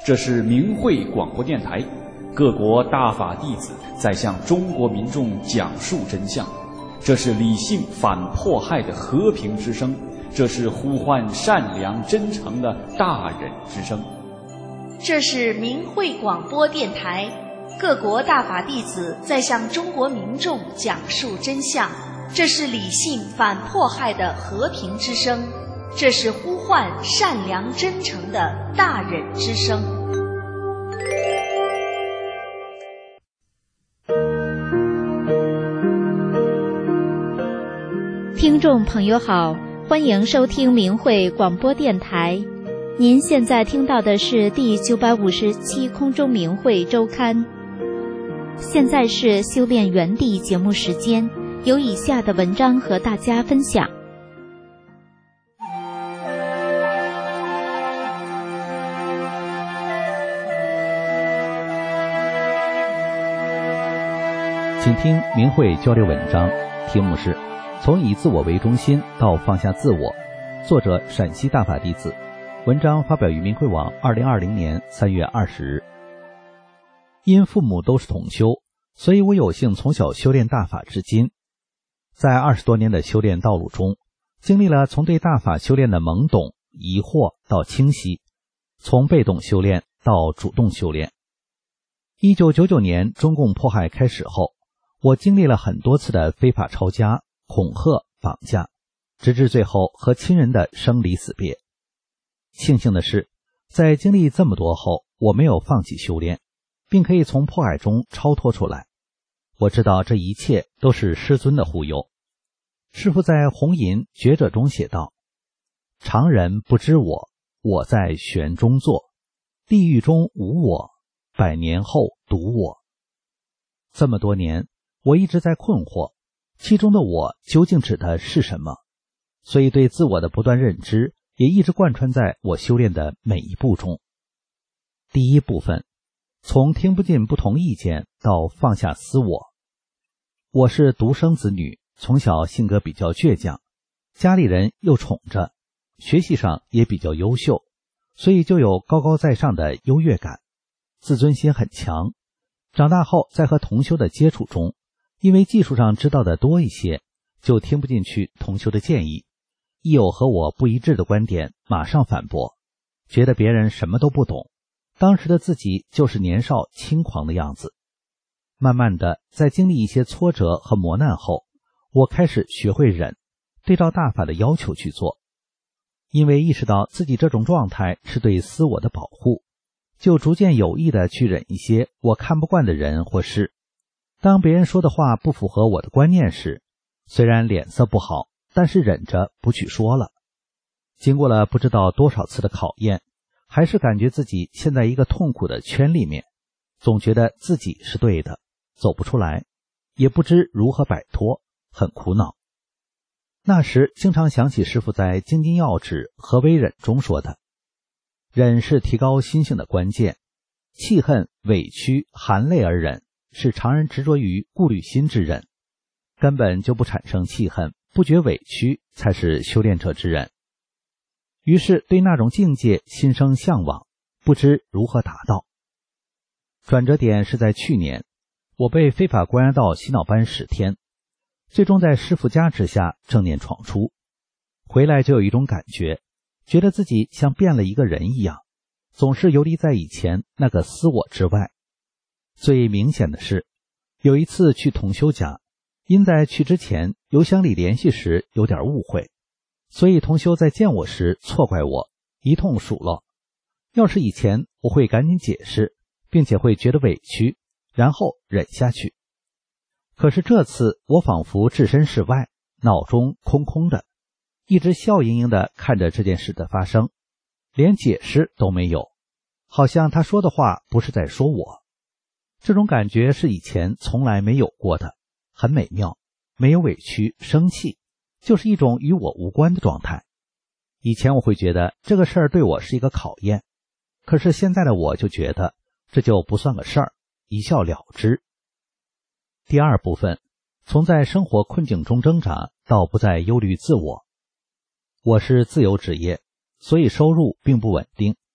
这是明慧广播电台，各国大法弟子在向中国民众讲述真相。这是理性反迫害的和平之声，这是呼唤善良真诚的大忍之声。 这是明慧广播电台，各国大法弟子在向中国民众讲述真相。这是理性反迫害的和平之声，这是呼唤善良真诚的大忍之声。 听众朋友好，欢迎收听明慧广播电台。您现在听到的是第957空中明慧周刊。现在是修炼原地节目时间，有以下的文章和大家分享。 请听明慧交流文章，题目是从以自我为中心到放下自我，作者陕西大法弟子，文章发表于明慧网2020年3月20日。因父母都是同修，所以我有幸从小修炼大法至今。在20多年的修炼道路中，经历了从对大法修炼的懵懂、疑惑到清晰，从被动修炼到主动修炼。1999年中共迫害开始后，我经历了很多次的非法抄家、恐吓、绑架，直至最后和亲人的生离死别。庆幸的是，在经历这么多后，我没有放弃修炼，并可以从迫害中超脱出来。我知道这一切都是师尊的护佑。师父在红吟觉者中写道：常人不知我，我在玄中坐，地狱中无我，100年后独我。这么多年，我一直在困惑，其中的我究竟指的是什么？所以对自我的不断认知也一直贯穿在我修炼的每一步中。第一部分，从听不进不同意见到放下私我。我是独生子女，从小性格比较倔强，家里人又宠着，学习上也比较优秀，所以就有高高在上的优越感，自尊心很强。长大后在和同修的接触中，因为技术上知道的多一些，就听不进去同修的建议，一有和我不一致的观点马上反驳，觉得别人什么都不懂，当时的自己就是年少轻狂的样子。慢慢的，在经历一些挫折和磨难后，我开始学会忍，对照大法的要求去做。因为意识到自己这种状态是对私我的保护，就逐渐有意的去忍一些我看不惯的人或事。当别人说的话不符合我的观念时，虽然脸色不好，但是忍着不去说了。经过了不知道多少次的考验，还是感觉自己陷在一个痛苦的圈里面，总觉得自己是对的，走不出来，也不知如何摆脱，很苦恼。那时经常想起师父在《精进要旨何为忍》中说的，忍是提高心性的关键，气恨、委屈、含泪而忍，是常人执着于顾虑心之忍，根本就不产生气恨，不觉委屈，才是修炼者之忍。于是对那种境界心生向往，不知如何达到。转折点是在去年，我被非法关押到洗脑班10天，最终在师父加持下正念闯出。回来就有一种感觉，觉得自己像变了一个人一样，总是游离在以前那个私我之外。最明显的是，有一次去同修家，因在去之前邮箱里联系时有点误会，所以同修在见我时错怪我，一通数落。要是以前，我会赶紧解释，并且会觉得委屈，然后忍下去。可是这次我仿佛置身事外，脑中空空的，一直笑盈盈地看着这件事的发生，连解释都没有，好像他说的话不是在说我。这种感觉是以前从来没有过的，很美妙，没有委屈、生气，就是一种与我无关的状态。以前我会觉得这个事儿对我是一个考验，可是现在的我就觉得这就不算个事儿，一笑了之。第二部分，从在生活困境中挣扎到不再忧虑自我。我是自由职业，所以收入并不稳定。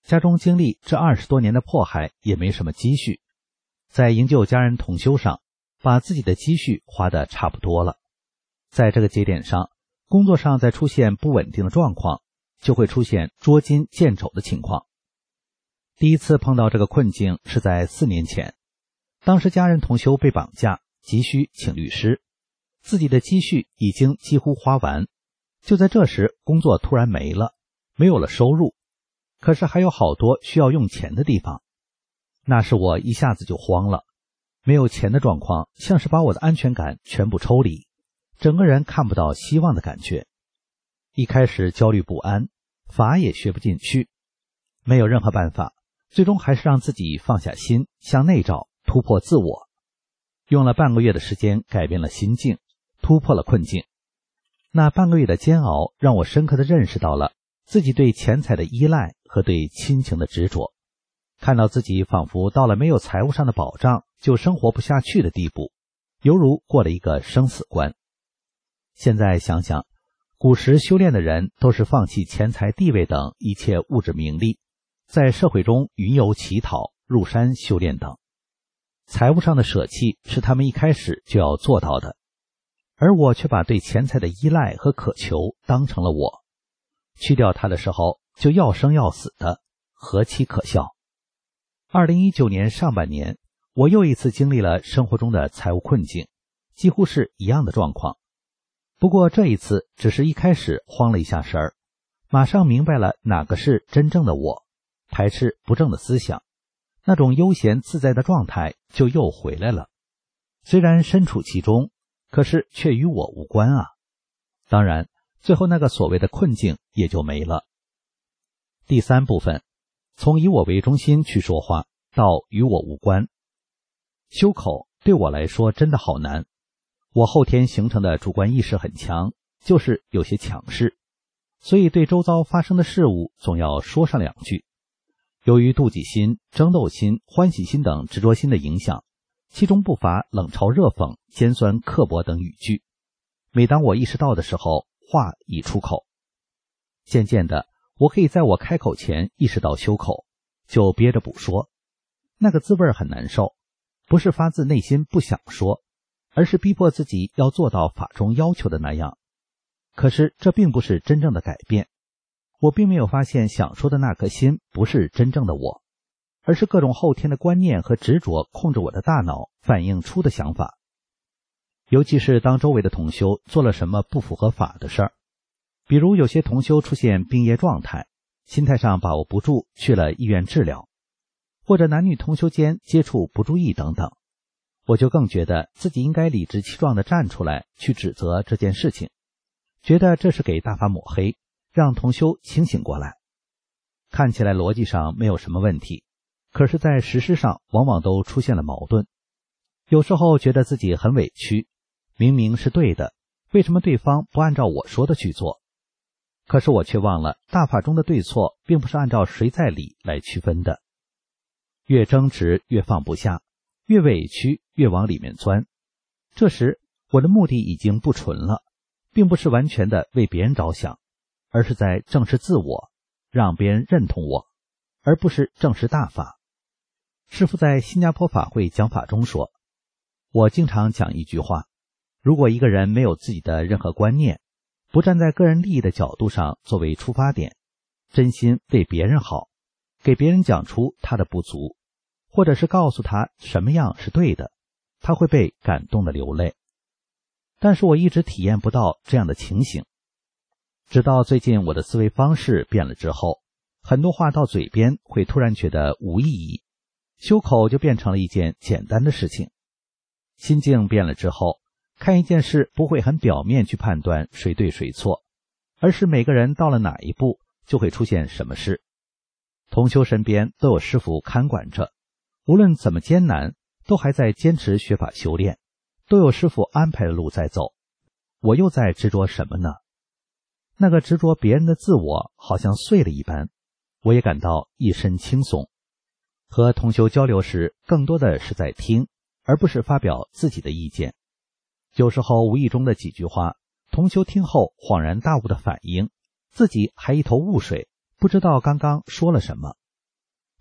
家中经历这20多年的迫害，也没什么积蓄，在营救家人同修上，把自己的积蓄花得差不多了。在这个节点上，工作上再出现不稳定的状况，就会出现捉襟见肘的情况。第一次碰到这个困境是在4年前，当时家人同修被绑架，急需请律师，自己的积蓄已经几乎花完。就在这时，工作突然没了，没有了收入，可是还有好多需要用钱的地方。那时我一下子就慌了，没有钱的状况像是把我的安全感全部抽离，整个人看不到希望的感觉。一开始焦虑不安，法也学不进去，没有任何办法，最终还是让自己放下心，向内找，突破自我。用了半个月的时间改变了心境，突破了困境。那半个月的煎熬让我深刻地认识到了自己对钱财的依赖和对亲情的执着，看到自己仿佛到了没有财务上的保障就生活不下去的地步，犹如过了一个生死关。现在想想，古时修炼的人都是放弃钱财地位等一切物质名利，在社会中云游乞讨，入山修炼等。财务上的舍弃是他们一开始就要做到的，而我却把对钱财的依赖和渴求当成了我，去掉它的时候就要生要死的，何其可笑。2019年上半年，我又一次经历了生活中的财务困境，几乎是一样的状况。不过这一次只是一开始慌了一下神儿，马上明白了哪个是真正的我，排斥不正的思想，那种悠闲自在的状态就又回来了。虽然身处其中，可是却与我无关啊。当然，最后那个所谓的困境也就没了。第3部分，从以我为中心去说话，到与我无关。修口对我来说真的好难。我后天形成的主观意识很强，就是有些强势，所以对周遭发生的事物总要说上2句。由于妒忌心、争斗心、欢喜心等执着心的影响，其中不乏冷嘲热讽、尖酸刻薄等语句。每当我意识到的时候，话已出口。渐渐的，我可以在我开口前意识到修口，就憋着不说。那个滋味很难受，不是发自内心不想说，而是逼迫自己要做到法中要求的那样。可是这并不是真正的改变，我并没有发现想说的那颗心不是真正的我，而是各种后天的观念和执着控制我的大脑反映出的想法。尤其是当周围的同修做了什么不符合法的事儿，比如有些同修出现病业状态，心态上把握不住去了医院治疗，或者男女同修间接触不注意等等，我就更觉得自己应该理直气壮地站出来去指责这件事情，觉得这是给大法抹黑，让同修清醒过来。看起来逻辑上没有什么问题，可是在实施上往往都出现了矛盾。有时候觉得自己很委屈，明明是对的，为什么对方不按照我说的去做？可是我却忘了，大法中的对错并不是按照谁在理来区分的。越争执越放不下，越委屈越往里面钻。这时我的目的已经不纯了，并不是完全的为别人着想，而是在正视自我，让别人认同我，而不是正视大法。师父在新加坡法会讲法中说，我经常讲一句话，如果一个人没有自己的任何观念，不站在个人利益的角度上作为出发点，真心为别人好，给别人讲出他的不足，或者是告诉他什么样是对的，他会被感动的流泪。但是我一直体验不到这样的情形，直到最近我的思维方式变了之后，很多话到嘴边会突然觉得无意义，修口就变成了一件简单的事情。心境变了之后，看一件事不会很表面去判断谁对谁错，而是每个人到了哪一步就会出现什么事。同修身边都有师父看管着，无论怎么艰难，都还在坚持学法修炼，都有师父安排的路在走。我又在执着什么呢？那个执着别人的自我好像碎了一般，我也感到一身轻松。和同修交流时，更多的是在听，而不是发表自己的意见。有时候无意中的几句话，同修听后恍然大悟的反应，自己还一头雾水，不知道刚刚说了什么。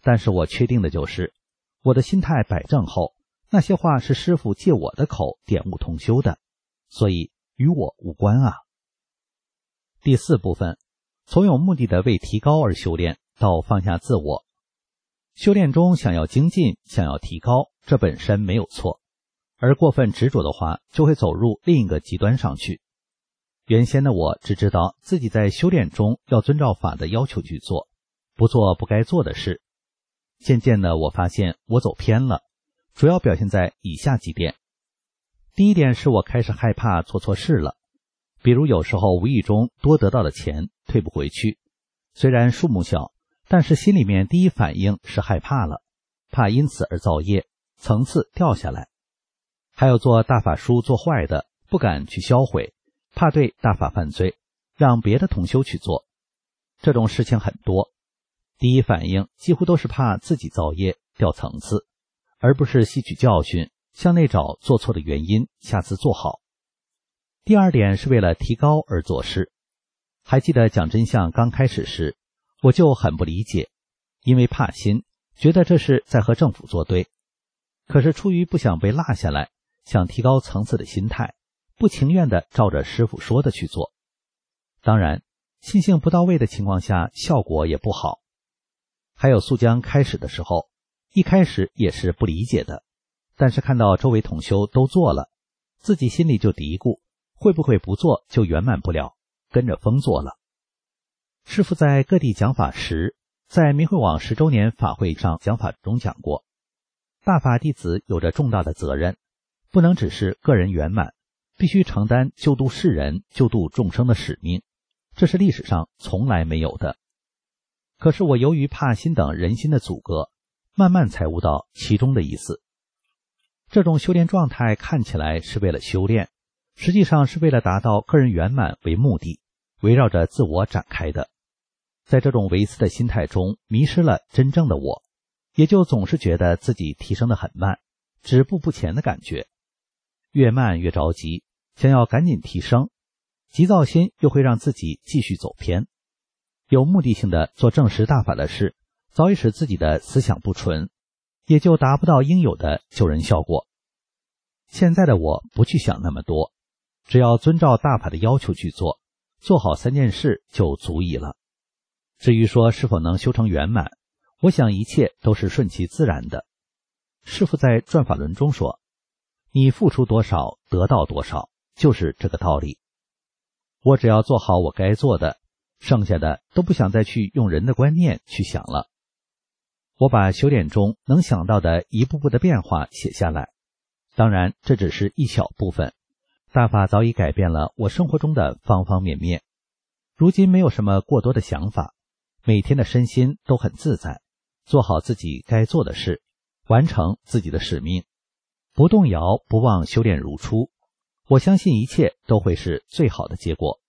但是我确定的就是，我的心态摆正后，那些话是师父借我的口点悟同修的，所以与我无关啊。第4部分，从有目的的为提高而修炼，到放下自我。修炼中想要精进，想要提高，这本身没有错，而过分执着的话，就会走入另一个极端上去。原先的我只知道自己在修炼中要遵照法的要求去做，不做不该做的事。渐渐的我发现我走偏了，主要表现在以下几点。第一点是我开始害怕做错事了，比如有时候无意中多得到的钱退不回去，虽然数目小，但是心里面第一反应是害怕了，怕因此而造业，层次掉下来。还有做大法书做坏的，不敢去销毁，怕对大法犯罪，让别的同修去做。这种事情很多，第一反应几乎都是怕自己造业掉层次，而不是吸取教训，向内找做错的原因，下次做好。第二点是为了提高而做事。还记得讲真相刚开始时，我就很不理解，因为怕心，觉得这是在和政府作对。可是出于不想被落下来，想提高层次的心态，不情愿地照着师父说的去做。当然，信性不到位的情况下，效果也不好。还有速江开始的时候，一开始也是不理解的，但是看到周围同修都做了，自己心里就嘀咕，会不会不做就圆满不了，跟着风做了。师父在各地讲法时，在明慧网10周年法会上讲法中讲过，大法弟子有着重大的责任，不能只是个人圆满，必须承担救度世人、救度众生的使命，这是历史上从来没有的。可是我由于怕心等人心的阻隔，慢慢才悟到其中的意思。这种修炼状态看起来是为了修炼，实际上是为了达到个人圆满为目的，围绕着自我展开的。在这种唯私的心态中，迷失了真正的我，也就总是觉得自己提升得很慢，止步不前的感觉。越慢越着急，想要赶紧提升，急躁心又会让自己继续走偏。有目的性的做正实大法的事，早已使自己的思想不纯，也就达不到应有的救人效果。现在的我不去想那么多，只要遵照大法的要求去做，做好3件事就足矣了。至于说是否能修成圆满，我想一切都是顺其自然的。师父在转法轮中说，你付出多少得到多少，就是这个道理。我只要做好我该做的，剩下的都不想再去用人的观念去想了。我把修炼中能想到的一步步的变化写下来，当然这只是一小部分，大法早已改变了我生活中的方方面面。如今没有什么过多的想法，每天的身心都很自在，做好自己该做的事，完成自己的使命，不动摇，不忘修炼如初。我相信一切都会是最好的结果。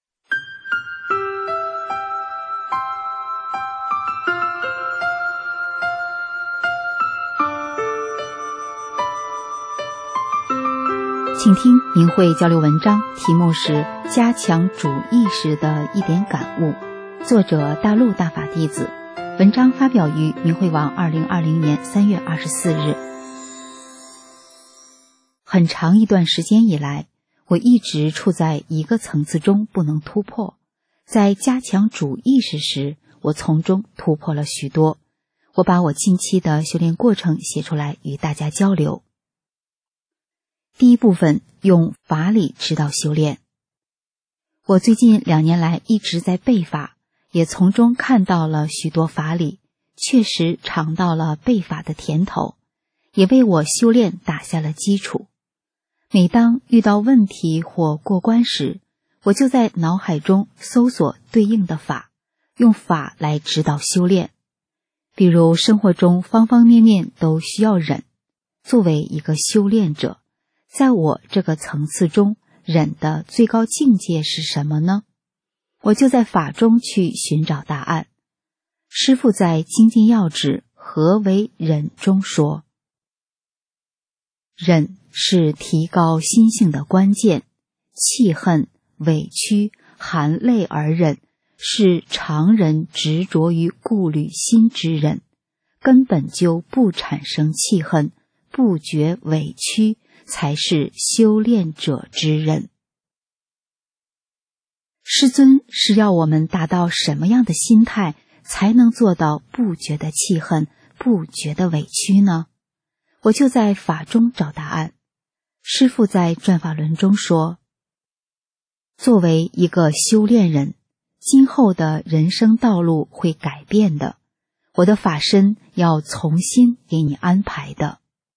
请听明慧交流文章，题目是加强主意识的一点感悟，作者大陆大法弟子，文章发表于明慧网2020年3月24日。很长一段时间以来，我一直处在一个层次中不能突破，在加强主意识时，我从中突破了许多。我把我近期的修炼过程写出来与大家交流。第一部分，用法理指导修炼。我最近2年来一直在背法，也从中看到了许多法理，确实尝到了背法的甜头，也为我修炼打下了基础。每当遇到问题或过关时，我就在脑海中搜索对应的法，用法来指导修炼。比如生活中方方面面都需要忍，作为一个修炼者，在我这个层次中，忍的最高境界是什么呢？我就在法中去寻找答案。师父在《精进要旨何为忍》中说，忍是提高心性的关键，气恨、委屈、含泪而忍，是常人执着于顾虑心之忍， 根本就不产生气恨，不觉委屈，才是修炼者之人。师尊是要我们达到什么样的心态，才能做到不觉得气恨，不觉得委屈呢？我就在法中找答案。师父在转法轮中说，作为一个修炼人，今后的人生道路会改变的，我的法身要重新给你安排的。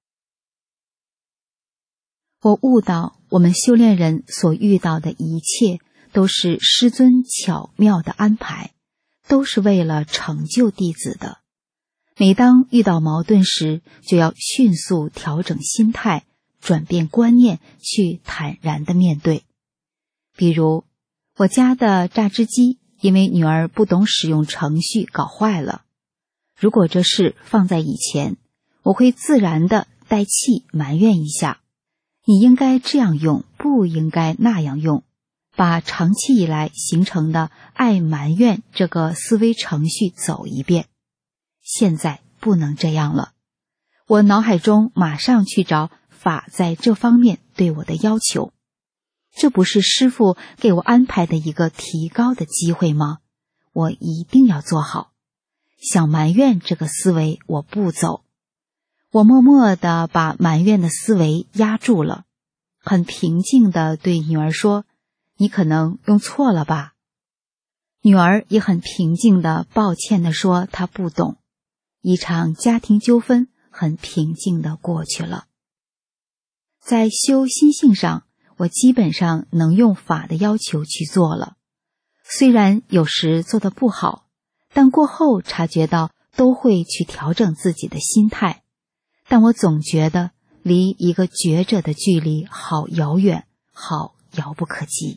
我悟到，我们修炼人所遇到的一切都是师尊巧妙的安排，都是为了成就弟子的。每当遇到矛盾时，就要迅速调整心态，转变观念，去坦然地面对。比如，我家的榨汁机因为女儿不懂使用程序搞坏了。如果这事放在以前，我会自然地带气埋怨一下，你应该这样用，不应该那样用，把长期以来形成的爱埋怨这个思维程序走一遍。现在不能这样了，我脑海中马上去找法在这方面对我的要求。这不是师父给我安排的一个提高的机会吗？我一定要做好。想埋怨这个思维我不走，我默默地把埋怨的思维压住了，很平静地对女儿说，你可能用错了吧。女儿也很平静地抱歉地说她不懂。一场家庭纠纷很平静地过去了。在修心性上，我基本上能用法的要求去做了，虽然有时做得不好，但过后察觉到都会去调整自己的心态，但我总觉得离一个觉者的距离好遥远，好遥不可及。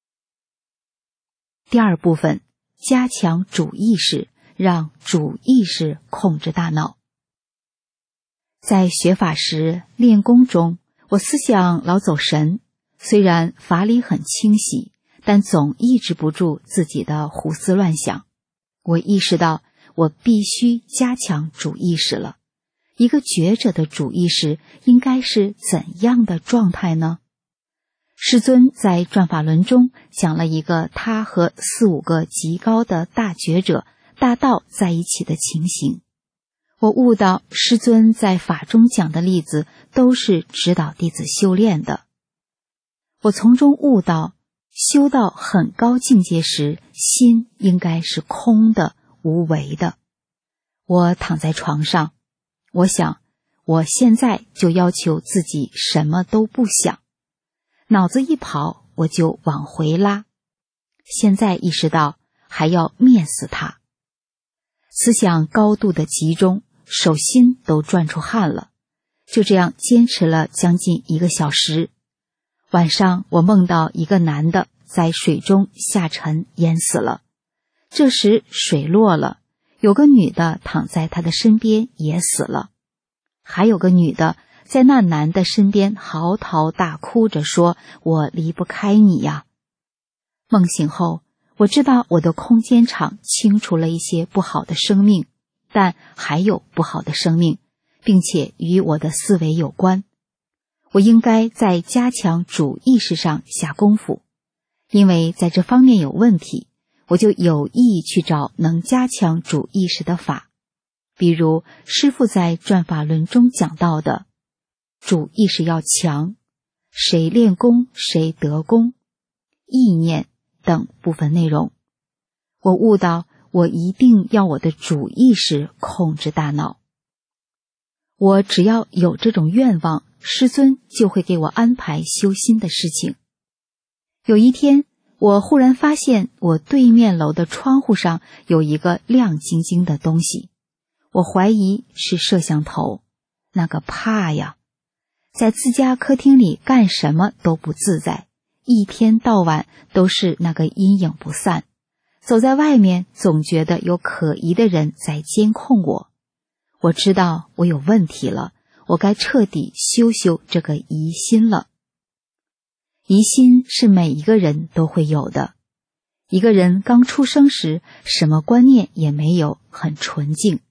第二部分，加强主意识，让主意识控制大脑。在学法时练功中，我思想老走神，虽然法理很清晰，但总抑制不住自己的胡思乱想。我意识到我必须加强主意识了。一个觉者的主意识应该是怎样的状态呢？师尊在转法轮中讲了一个他和4、5个极高的大觉者大道在一起的情形。我悟到师尊在法中讲的例子都是指导弟子修炼的。我从中悟到，修到很高境界时，心应该是空的、无为的。我躺在床上，我想，我现在就要求自己什么都不想。脑子一跑，我就往回拉。现在意识到，还要灭死它。思想高度的集中，手心都转出汗了。就这样坚持了将近1个小时。晚上我梦到一个男的在水中下沉淹死了。这时水落了，有个女的躺在他的身边也死了。还有个女的在那男的身边嚎啕大哭着说，我离不开你呀。梦醒后，我知道我的空间场清除了一些不好的生命，但还有不好的生命，并且与我的思维有关。我应该在加强主意识上下功夫，因为在这方面有问题，我就有意去找能加强主意识的法。比如师父在转法轮中讲到的，主意识要强，谁练功谁得功，意念等部分内容。我悟到我一定要我的主意识控制大脑。我只要有这种愿望，师尊就会给我安排修心的事情。有一天，我忽然发现我对面楼的窗户上有一个亮晶晶的东西，我怀疑是摄像头，那个怕呀！在自家客厅里干什么都不自在，一天到晚都是那个阴影不散。走在外面，总觉得有可疑的人在监控我。我知道我有问题了，我该彻底修修这个疑心了。疑心是每一个人都会有的。一个人刚出生时，什么观念也没有，很纯净。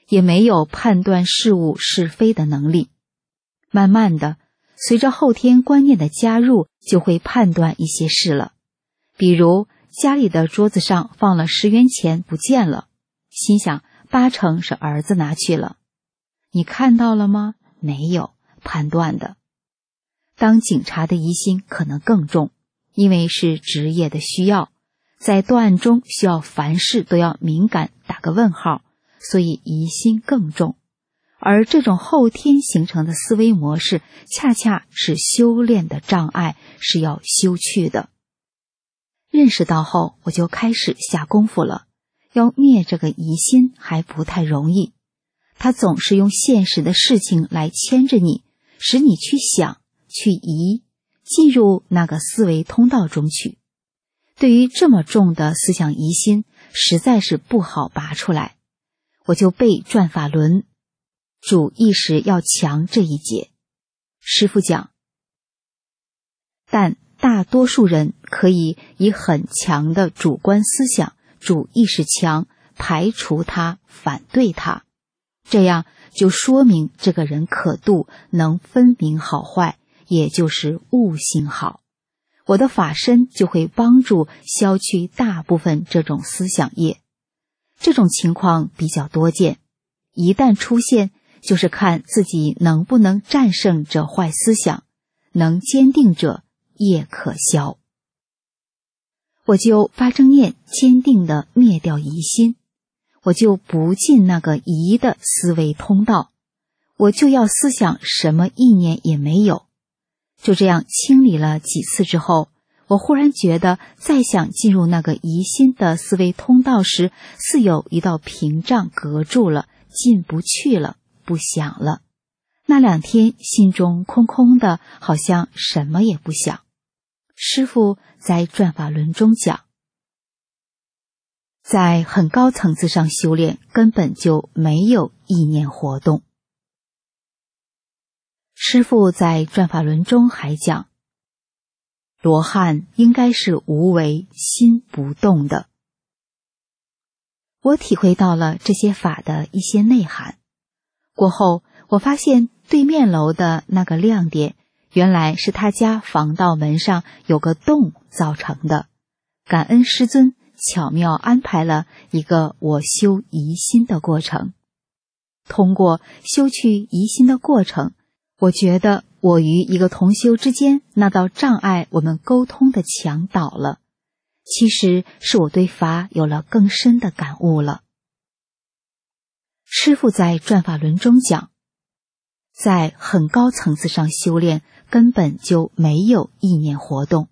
也没有判断事物是非的能力。慢慢的，随着后天观念的加入，就会判断一些事了。比如家里的桌子上放了10元钱不见了，心想80%是儿子拿去了。你看到了吗？没有，判断的。当警察的疑心可能更重，因为是职业的需要，在断案中需要凡事都要敏感打个问号，所以疑心更重。而这种后天形成的思维模式，恰恰是修炼的障碍，是要修去的。认识到后，我就开始下功夫了。要灭这个疑心还不太容易，它总是用现实的事情来牵着你，使你去想、去疑，进入那个思维通道中去。对于这么重的思想疑心，实在是不好拔出来。我就背转法轮，主意识要强这一节。师父讲，但大多数人可以以很强的主观思想，主意识强，排除它，反对它，这样就说明这个人可度，能分明好坏，也就是悟性好。我的法身就会帮助消去大部分这种思想业。这种情况比较多见，一旦出现，就是看自己能不能战胜这坏思想，能坚定者，业可消。我就发正念，坚定地灭掉疑心，我就不进那个疑的思维通道，我就要思想什么意念也没有。就这样清理了几次之后，我忽然觉得再想进入那个疑心的思维通道时，似有一道屏障隔住了，进不去了，不想了。那2天心中空空的，好像什么也不想。师父在转法轮中讲，在很高层次上修炼，根本就没有意念活动。师父在转法轮中还讲，罗汉应该是无为心不动的。我体会到了这些法的一些内涵。过后我发现对面楼的那个亮点，原来是他家防盗门上有个洞造成的。感恩师尊巧妙安排了一个我修疑心的过程。通过修去疑心的过程，我觉得我与一个同修之间那道障碍我们沟通的墙倒了，其实是我对法有了更深的感悟了。师父在转法轮中讲，在很高层次上修炼，根本就没有意念活动。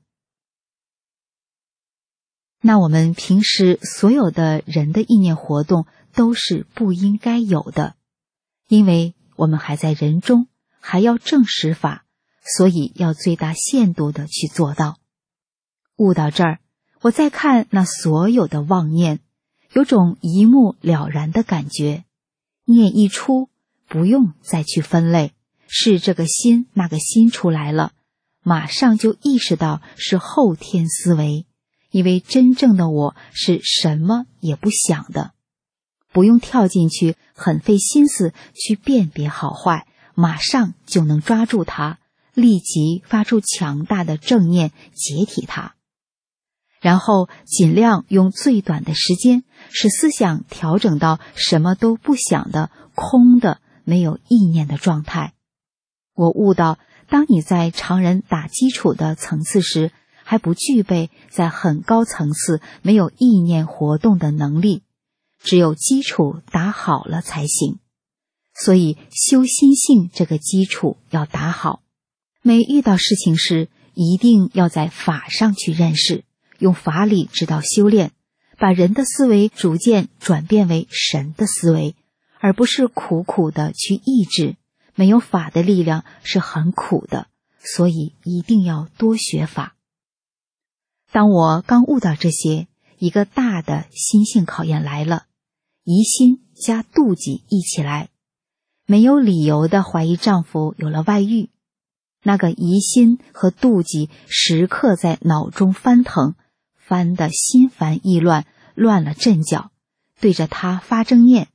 那我们平时所有的人的意念活动都是不应该有的，因为我们还在人中，还要证实法，所以要最大限度的去做到。悟到这儿，我再看那所有的妄念，有种一目了然的感觉。念一出，不用再去分类，是这个心那个心出来了，马上就意识到是后天思维，因为真正的我是什么也不想的，不用跳进去很费心思去辨别好坏，马上就能抓住它，立即发出强大的正念解体它，然后尽量用最短的时间使思想调整到什么都不想的空的没有意念的状态。我悟到，当你在常人打基础的层次时，还不具备在很高层次没有意念活动的能力，只有基础打好了才行。所以修心性这个基础要打好，每遇到事情时一定要在法上去认识，用法理指导修炼，把人的思维逐渐转变为神的思维，而不是苦苦的去抑制。没有法的力量是很苦的，所以一定要多学法。当我刚悟到这些，一个大的心性考验来了，疑心加妒忌一起来，没有理由的怀疑丈夫有了外遇，那个疑心和妒忌时刻在脑中翻腾，翻得心烦意乱，乱了阵脚，对着他发正念，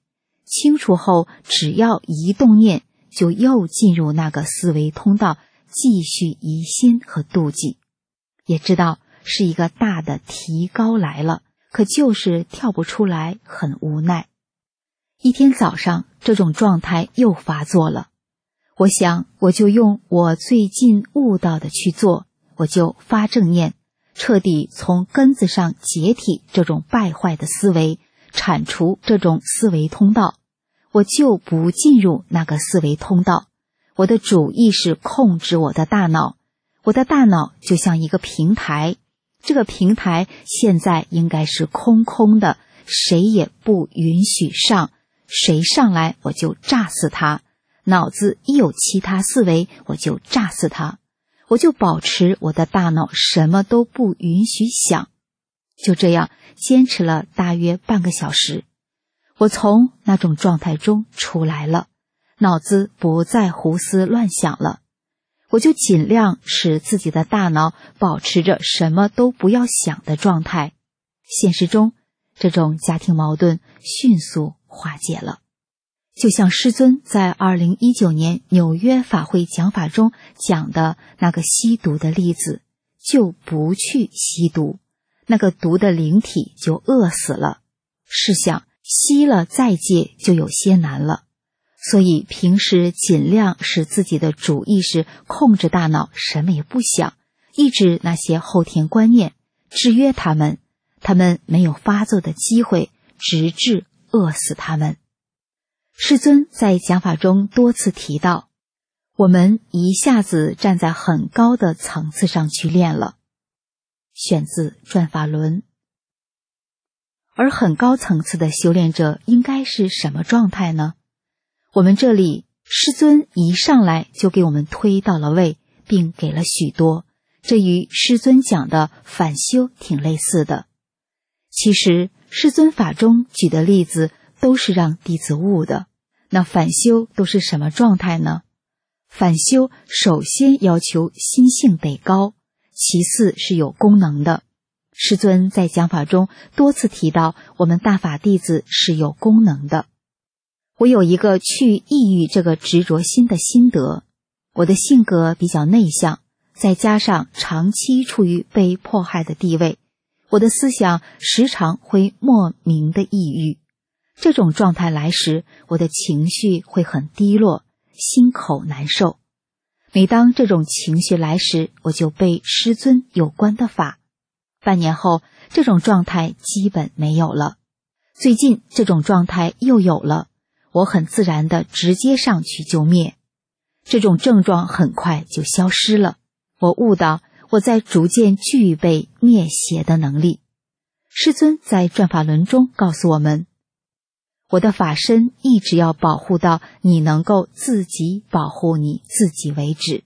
清除后只要一动念，就又进入那个思维通道，继续疑心和妒忌。也知道是一个大的提高来了，可就是跳不出来，很无奈。一天早上，这种状态又发作了。我想，我就用我最近悟到的去做，我就发正念，彻底从根子上解体这种败坏的思维，铲除这种思维通道。我就不进入那个思维通道，我的主意识控制我的大脑，我的大脑就像一个平台，这个平台现在应该是空空的，谁也不允许上，谁上来我就炸死他，脑子一有其他思维我就炸死他，我就保持我的大脑什么都不允许想。就这样坚持了大约半个小时，我从那种状态中出来了，脑子不再胡思乱想了。我就尽量使自己的大脑保持着什么都不要想的状态。现实中，这种家庭矛盾迅速化解了。就像师尊在2019年纽约法会讲法中讲的那个吸毒的例子，就不去吸毒，那个毒的灵体就饿死了。试想，吸了再戒就有些难了。所以平时尽量使自己的主意识控制大脑，什么也不想，抑制那些后天观念，制约他们没有发作的机会，直至饿死他们。师尊在讲法中多次提到，我们一下子站在很高的层次上去练了。选自《转法轮》。而很高层次的修炼者应该是什么状态呢？我们这里师尊一上来就给我们推到了位，并给了许多，这与师尊讲的反修挺类似的。其实师尊法中举的例子都是让弟子悟的，那反修都是什么状态呢？反修首先要求心性得高，其次是有功能的。师尊在讲法中多次提到，我们大法弟子是有功能的。我有一个去抑郁这个执着心的心得，我的性格比较内向，再加上长期处于被迫害的地位，我的思想时常会莫名的抑郁。这种状态来时，我的情绪会很低落，心口难受。每当这种情绪来时，我就背师尊有关的法。半年后，这种状态基本没有了。最近这种状态又有了，我很自然地直接上去就灭。这种症状很快就消失了。我悟到我在逐渐具备灭邪的能力。师尊在转法轮中告诉我们，我的法身一直要保护到你能够自己保护你自己为止。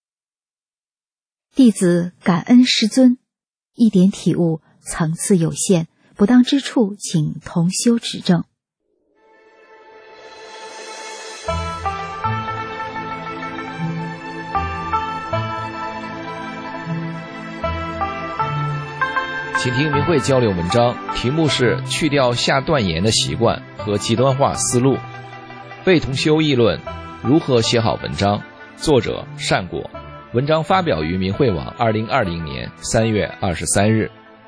弟子感恩师尊，一点体悟，层次有限，不当之处请同修指正。 请听明慧交流文章，题目是去掉下断言的习惯和极端化思路。为同修议论如何写好文章，作者善果。文章发表于明慧网2020年3月23日。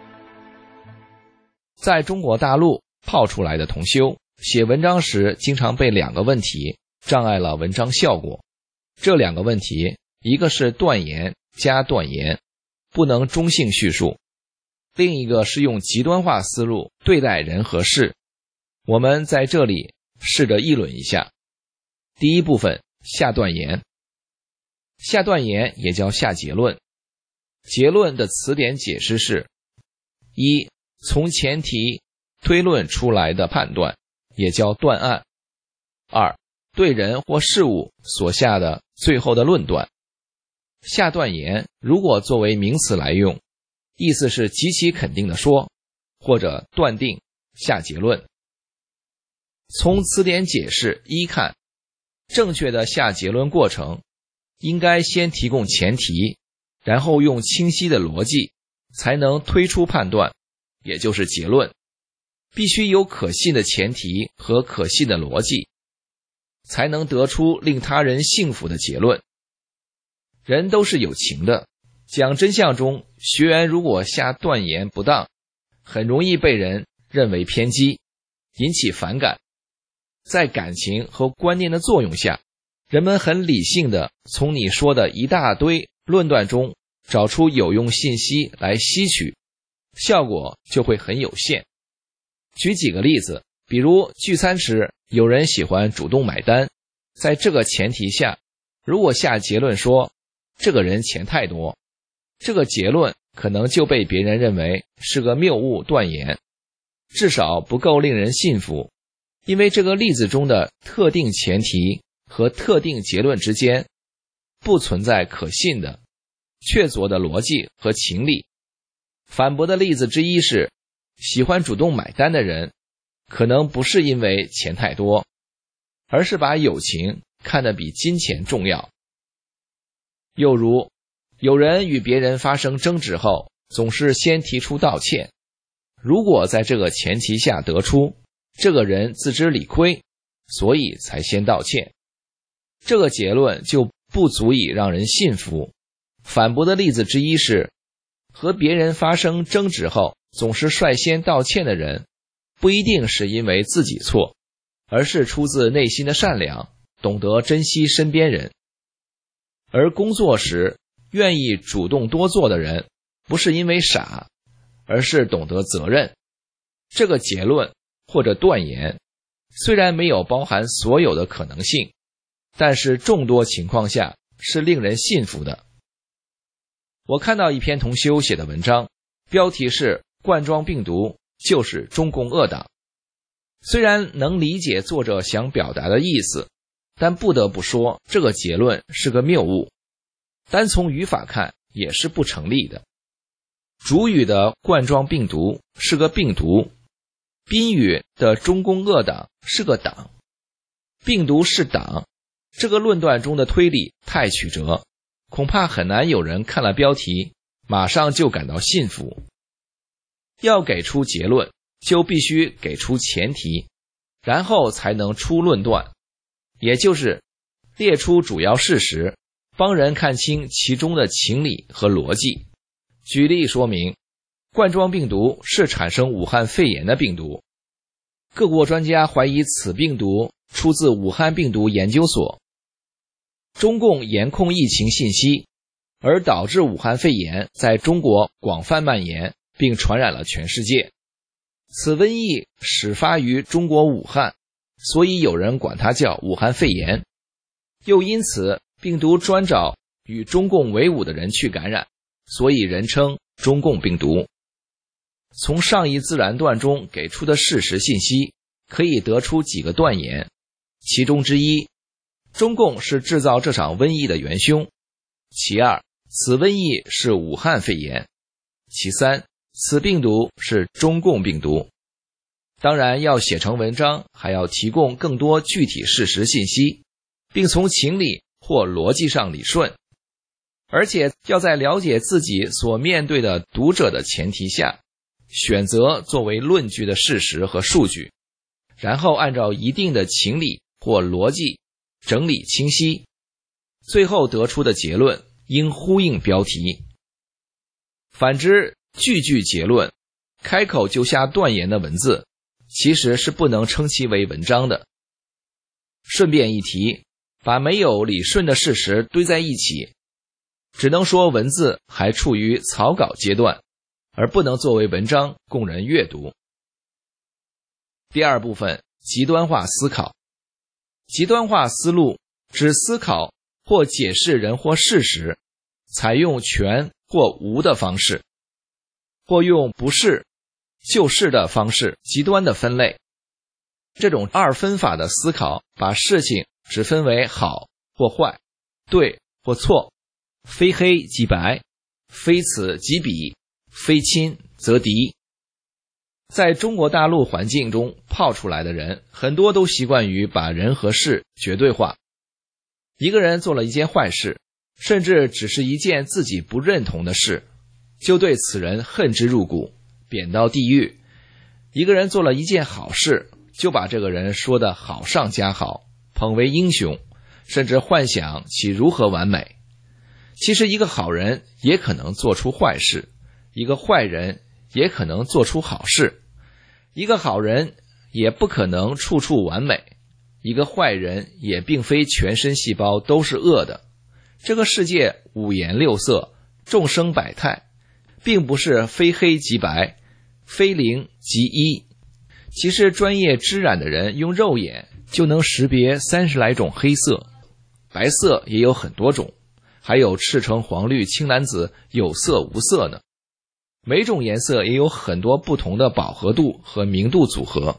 在中国大陆泡出来的同修写文章时，经常被两个问题障碍了文章效果。这两个问题，一个是断言加断言，不能中性叙述；另一个是用极端化思路对待人和事。我们在这里试着议论一下。第一部分，下断言。下断言也叫下结论。结论的词典解释是：一、从前提推论出来的判断，也叫断案；二、对人或事物所下的最后的论断。下断言如果作为名词来用，意思是极其肯定的说，或者断定下结论。从词典解释一看，正确的下结论过程应该先提供前提，然后用清晰的逻辑才能推出判断，也就是结论。 必须有可信的前提和可信的逻辑，才能得出令他人信服的结论。人都是有情的，讲真相中，学员如果下断言不当，很容易被人认为偏激，引起反感。在感情和观念的作用下，人们很理性的从你说的一大堆论断中找出有用信息来吸取，效果就会很有限。举几个例子，比如聚餐时有人喜欢主动买单，在这个前提下，如果下结论说这个人钱太多，这个结论可能就被别人认为是个谬误断言，至少不够令人信服。因为这个例子中的特定前提和特定结论之间不存在可信的、确凿的逻辑和情理。反驳的例子之一是，喜欢主动买单的人可能不是因为钱太多，而是把友情看得比金钱重要。又如，有人与别人发生争执后，总是先提出道歉，如果在这个前提下得出这个人自知理亏，所以才先道歉，这个结论就不足以让人信服。反驳的例子之一是，和别人发生争执后总是率先道歉的人，不一定是因为自己错，而是出自内心的善良，懂得珍惜身边人。而工作时愿意主动多做的人，不是因为傻，而是懂得责任。这个结论或者断言虽然没有包含所有的可能性，但是众多情况下是令人信服的。我看到一篇同修写的文章，标题是冠状病毒就是中共恶党。虽然能理解作者想表达的意思，但不得不说这个结论是个谬误，单从语法看也是不成立的。主语的冠状病毒是个病毒，宾语的中共恶党是个党，病毒是党，这个论断中的推理太曲折，恐怕很难有人看了标题马上就感到信服。要给出结论，就必须给出前提，然后才能出论断，也就是列出主要事实，帮人看清其中的情理和逻辑。举例说明，冠状病毒是产生武汉肺炎的病毒，各国专家怀疑此病毒出自武汉病毒研究所。中共严控疫情信息，而导致武汉肺炎在中国广泛蔓延，并传染了全世界。此瘟疫始发于中国武汉，所以有人管它叫武汉肺炎。又因此，病毒专找与中共为伍的人去感染，所以人称中共病毒。从上一自然段中给出的事实信息，可以得出几个断言，其中之一，中共是制造这场瘟疫的元凶；其二，此瘟疫是武汉肺炎；其三，此病毒是中共病毒。当然，要写成文章，还要提供更多具体事实信息，并从情理或逻辑上理顺，而且要在了解自己所面对的读者的前提下，选择作为论据的事实和数据，然后按照一定的情理或逻辑整理清晰，最后得出的结论应呼应标题。反之，句句结论，开口就下断言的文字，其实是不能称其为文章的。顺便一提，把没有理顺的事实堆在一起，只能说文字还处于草稿阶段，而不能作为文章供人阅读。第二部分，极端化思考。极端化思路指思考或解释人或事实，采用全或无的方式，或用不是就是的方式极端的分类。这种二分法的思考，把事情只分为好或坏，对或错，非黑即白，非此即彼，非亲则敌。在中国大陆环境中泡出来的人，很多都习惯于把人和事绝对化。一个人做了一件坏事，甚至只是一件自己不认同的事，就对此人恨之入骨，贬到地狱， 一个人做了一件好事，就把这个人说得好上加好，捧为英雄，甚至幻想其如何完美。其实一个好人也可能做出坏事，一个坏人也可能做出好事，一个好人也不可能处处完美，一个坏人也并非全身细胞都是恶的。这个世界五颜六色，众生百态，并不是非黑即白，非零即一。其实专业织染的人用肉眼就能识别30来种黑色，白色也有很多种，还有赤橙黄绿青蓝紫，有色无色呢。每种颜色也有很多不同的饱和度和明度组合。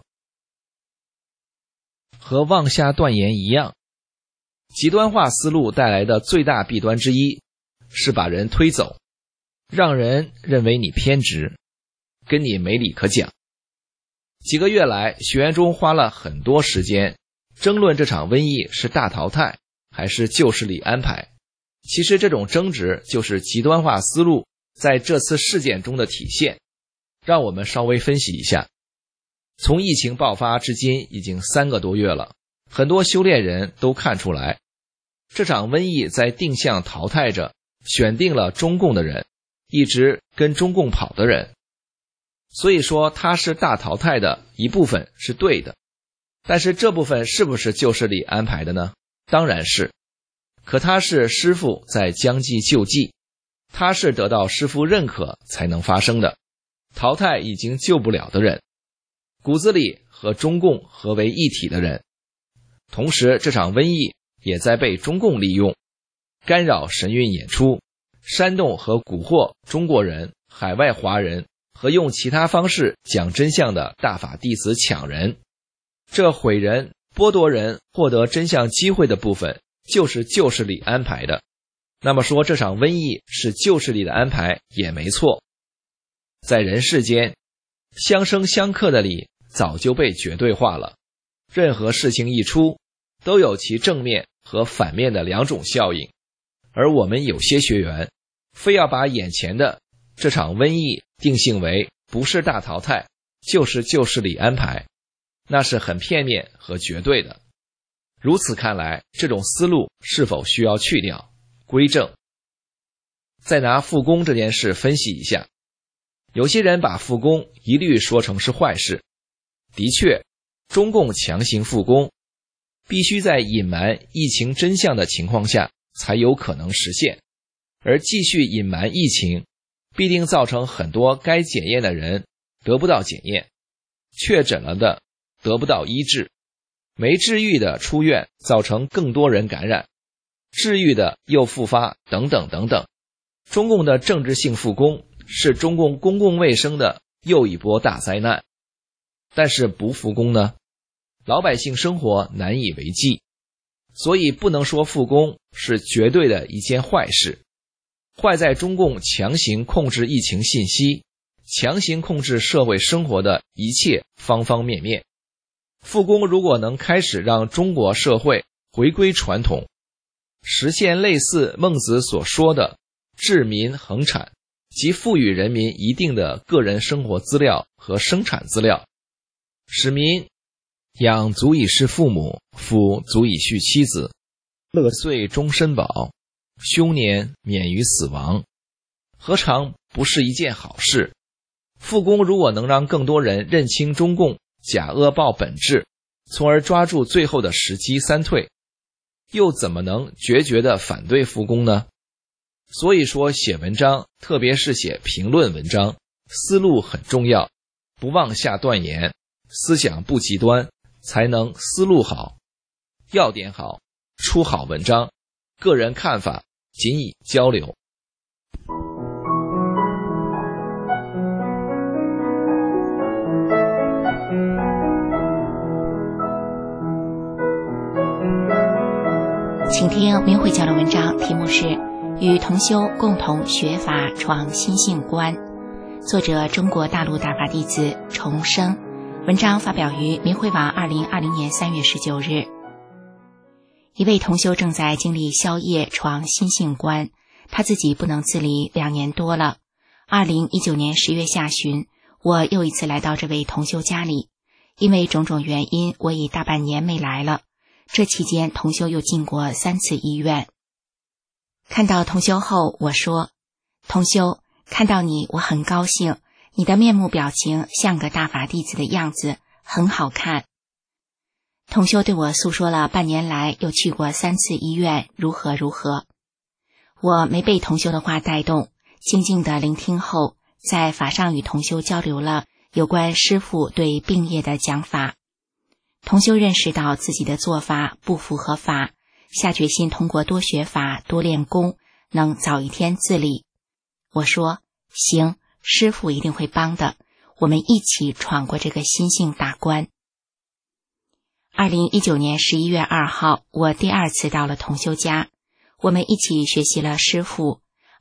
和妄下断言一样，极端化思路带来的最大弊端之一是把人推走，让人认为你偏执，跟你没理可讲。几个月来，学员中花了很多时间争论这场瘟疫是大淘汰还是旧势力安排。其实这种争执就是极端化思路在这次事件中的体现。让我们稍微分析一下。从疫情爆发至今已经3个多月了，很多修炼人都看出来，这场瘟疫在定向淘汰着选定了中共的人，一直跟中共跑的人。所以说它是大淘汰的一部分是对的，但是这部分是不是旧势力安排的呢？当然是。可他是师父在将计就计，他是得到师父认可才能发生的。淘汰已经救不了的人，骨子里和中共合为一体的人。同时这场瘟疫也在被中共利用，干扰神韵演出，煽动和蛊惑中国人、海外华人和用其他方式讲真相的大法弟子抢人。这毁人、剥夺人获得真相机会的部分就是旧势力安排的。那么说这场瘟疫是旧势力的安排也没错。在人世间，相生相克的理早就被绝对化了，任何事情一出都有其正面和反面的2种效应。而我们有些学员非要把眼前的这场瘟疫定性为不是大淘汰就是旧势力安排，那是很片面和绝对的。如此看来，这种思路是否需要去掉归正？再拿复工这件事分析一下，有些人把复工一律说成是坏事。的确，中共强行复工必须在隐瞒疫情真相的情况下才有可能实现，而继续隐瞒疫情必定造成很多该检验的人得不到检验，确诊了的得不到医治，没治愈的出院，造成更多人感染，治愈的又复发，等等等等。中共的政治性复工是中共公共卫生的又一波大灾难。但是不复工呢，老百姓生活难以为继。所以不能说复工是绝对的一件坏事。坏在中共强行控制疫情信息，强行控制社会生活的一切方方面面。复工如果能开始让中国社会回归传统，实现类似孟子所说的治民恒产，即赋予人民一定的个人生活资料和生产资料，使民养足以事父母，夫足以续妻子，乐岁终身保，休年免于死亡，何尝不是一件好事？复工如果能让更多人认清中共假恶报本质，从而抓住最后的时机三退，又怎么能决绝地反对复工呢？所以说写文章，特别是写评论文章，思路很重要，不妄下断言，思想不极端，才能思路好，要点好，出好文章。个人看法仅以交流。 请听明慧交流文章，题目是与同修共同学法创心性观，作者中国大陆大法弟子重生，文章发表于明慧网2020年3月19日。一位同修正在经历宵夜创心性观，他自己不能自理2年多了。2019年10月下旬， 我又一次来到这位同修家里，因为种种原因，我已大半年没来了。这期间，同修又进过3次医院。看到同修后，我说：同修，看到你我很高兴，你的面目表情像个大法弟子的样子，很好看。同修对我诉说了半年来又去过3次医院，如何如何。我没被同修的话带动，静静地聆听后，在法上与同修交流了有关师父对病业的讲法。同修认识到自己的做法不符合法，下决心通过多学法多练功，能早一天自立。我说行，师父一定会帮的，我们一起闯过这个心性大关。2019年11月2号，我第2次到了同修家，我们一起学习了师父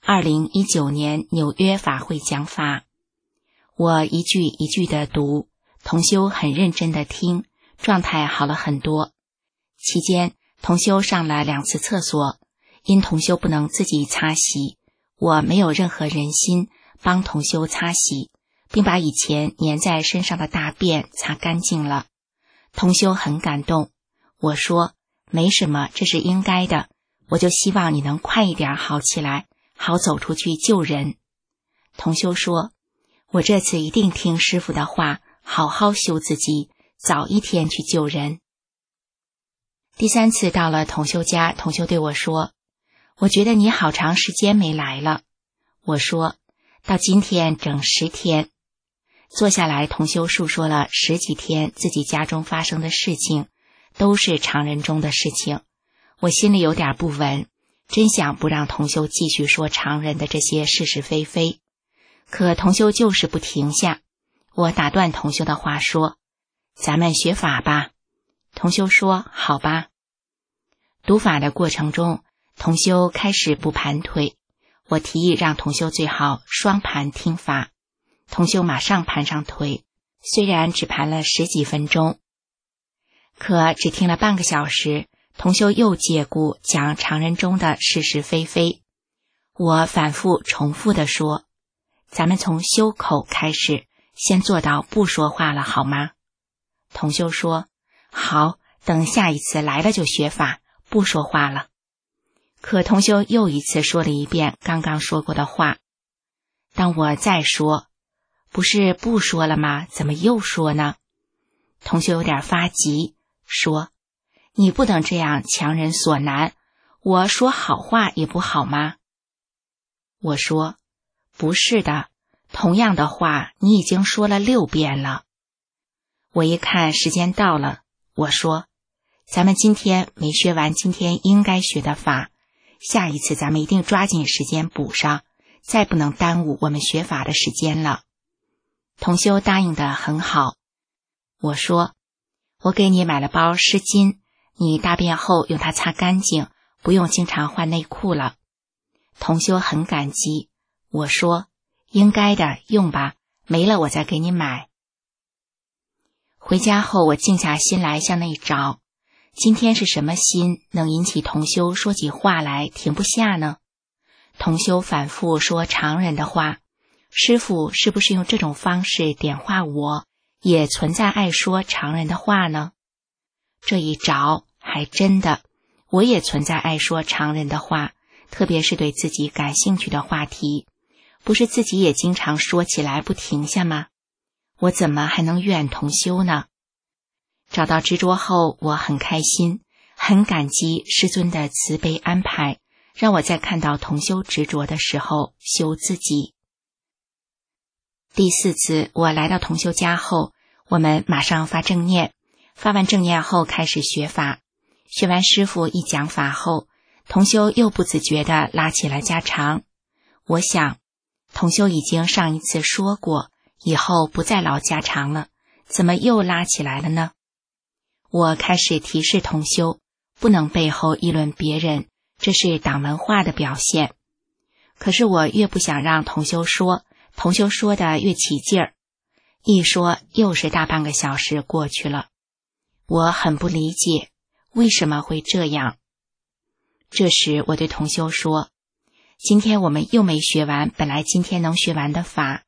2019年纽约法会讲法。我一句一句地读，同修很认真地听，状态好了很多。期间，同修上了2次厕所，因同修不能自己擦洗，我没有任何人心帮同修擦洗，并把以前粘在身上的大便擦干净了。同修很感动，我说没什么，这是应该的，我就希望你能快一点好起来，好走出去救人。同修说，我这次一定听师父的话，好好修自己，早一天去救人。第3次到了同修家，同修对我说，我觉得你好长时间没来了。我说，到今天整10天。坐下来，同修述说了10几天自己家中发生的事情，都是常人中的事情。我心里有点不稳，真想不让同修继续说常人的这些是是非非，可同修就是不停下。我打断同修的话说，咱们学法吧。同修说，好吧。读法的过程中，同修开始不盘腿，我提议让同修最好双盘听法。同修马上盘上腿，虽然只盘了10几分钟，可只听了半个小时，同修又借故讲常人中的是是非非。我反复重复地说，咱们从修口开始，先做到不说话了好吗？同修说，好，等下一次来了就学法，不说话了。可同修又一次说了一遍刚刚说过的话。当我再说，不是不说了吗？怎么又说呢？同修有点发急，说，你不能这样强人所难，我说好话也不好吗？我说，不是的，同样的话你已经说了6遍了。我一看时间到了，我说，咱们今天没学完今天应该学的法，下一次咱们一定抓紧时间补上，再不能耽误我们学法的时间了。同修答应得很好。我说，我给你买了包湿巾，你大便后用它擦干净，不用经常换内裤了。同修很感激。我说，应该的，用吧，没了我再给你买。回家后我静下心来向内找，今天是什么心能引起同修说起话来停不下呢？同修反复说常人的话，师父是不是用这种方式点化我，也存在爱说常人的话呢？这一找，还真的，我也存在爱说常人的话，特别是对自己感兴趣的话题，不是自己也经常说起来不停下吗？我怎么还能怨同修呢？找到执着后，我很开心，很感激师尊的慈悲安排，让我在看到同修执着的时候修自己。第4次我来到同修家后，我们马上发正念，发完正念后开始学法。学完师父一讲法后，同修又不自觉地拉起了家常。我想，同修已经上一次说过，以后不再唠家常了，怎么又拉起来了呢？我开始提示同修，不能背后议论别人，这是党文化的表现。可是我越不想让同修说，同修说的越起劲儿，一说又是大半个小时过去了。我很不理解，为什么会这样？这时我对同修说，今天我们又没学完本来今天能学完的法，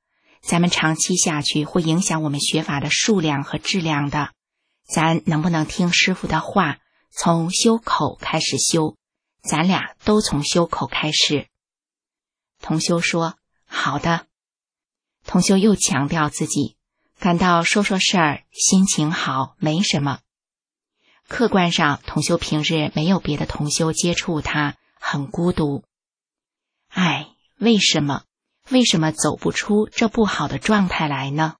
咱们长期下去会影响我们学法的数量和质量的。咱能不能听师父的话，从修口开始修？咱俩都从修口开始。同修说好的。同修又强调自己感到说事儿心情好，没什么。客观上同修平日没有别的同修接触他，很孤独。哎，为什么走不出这不好的状态来呢？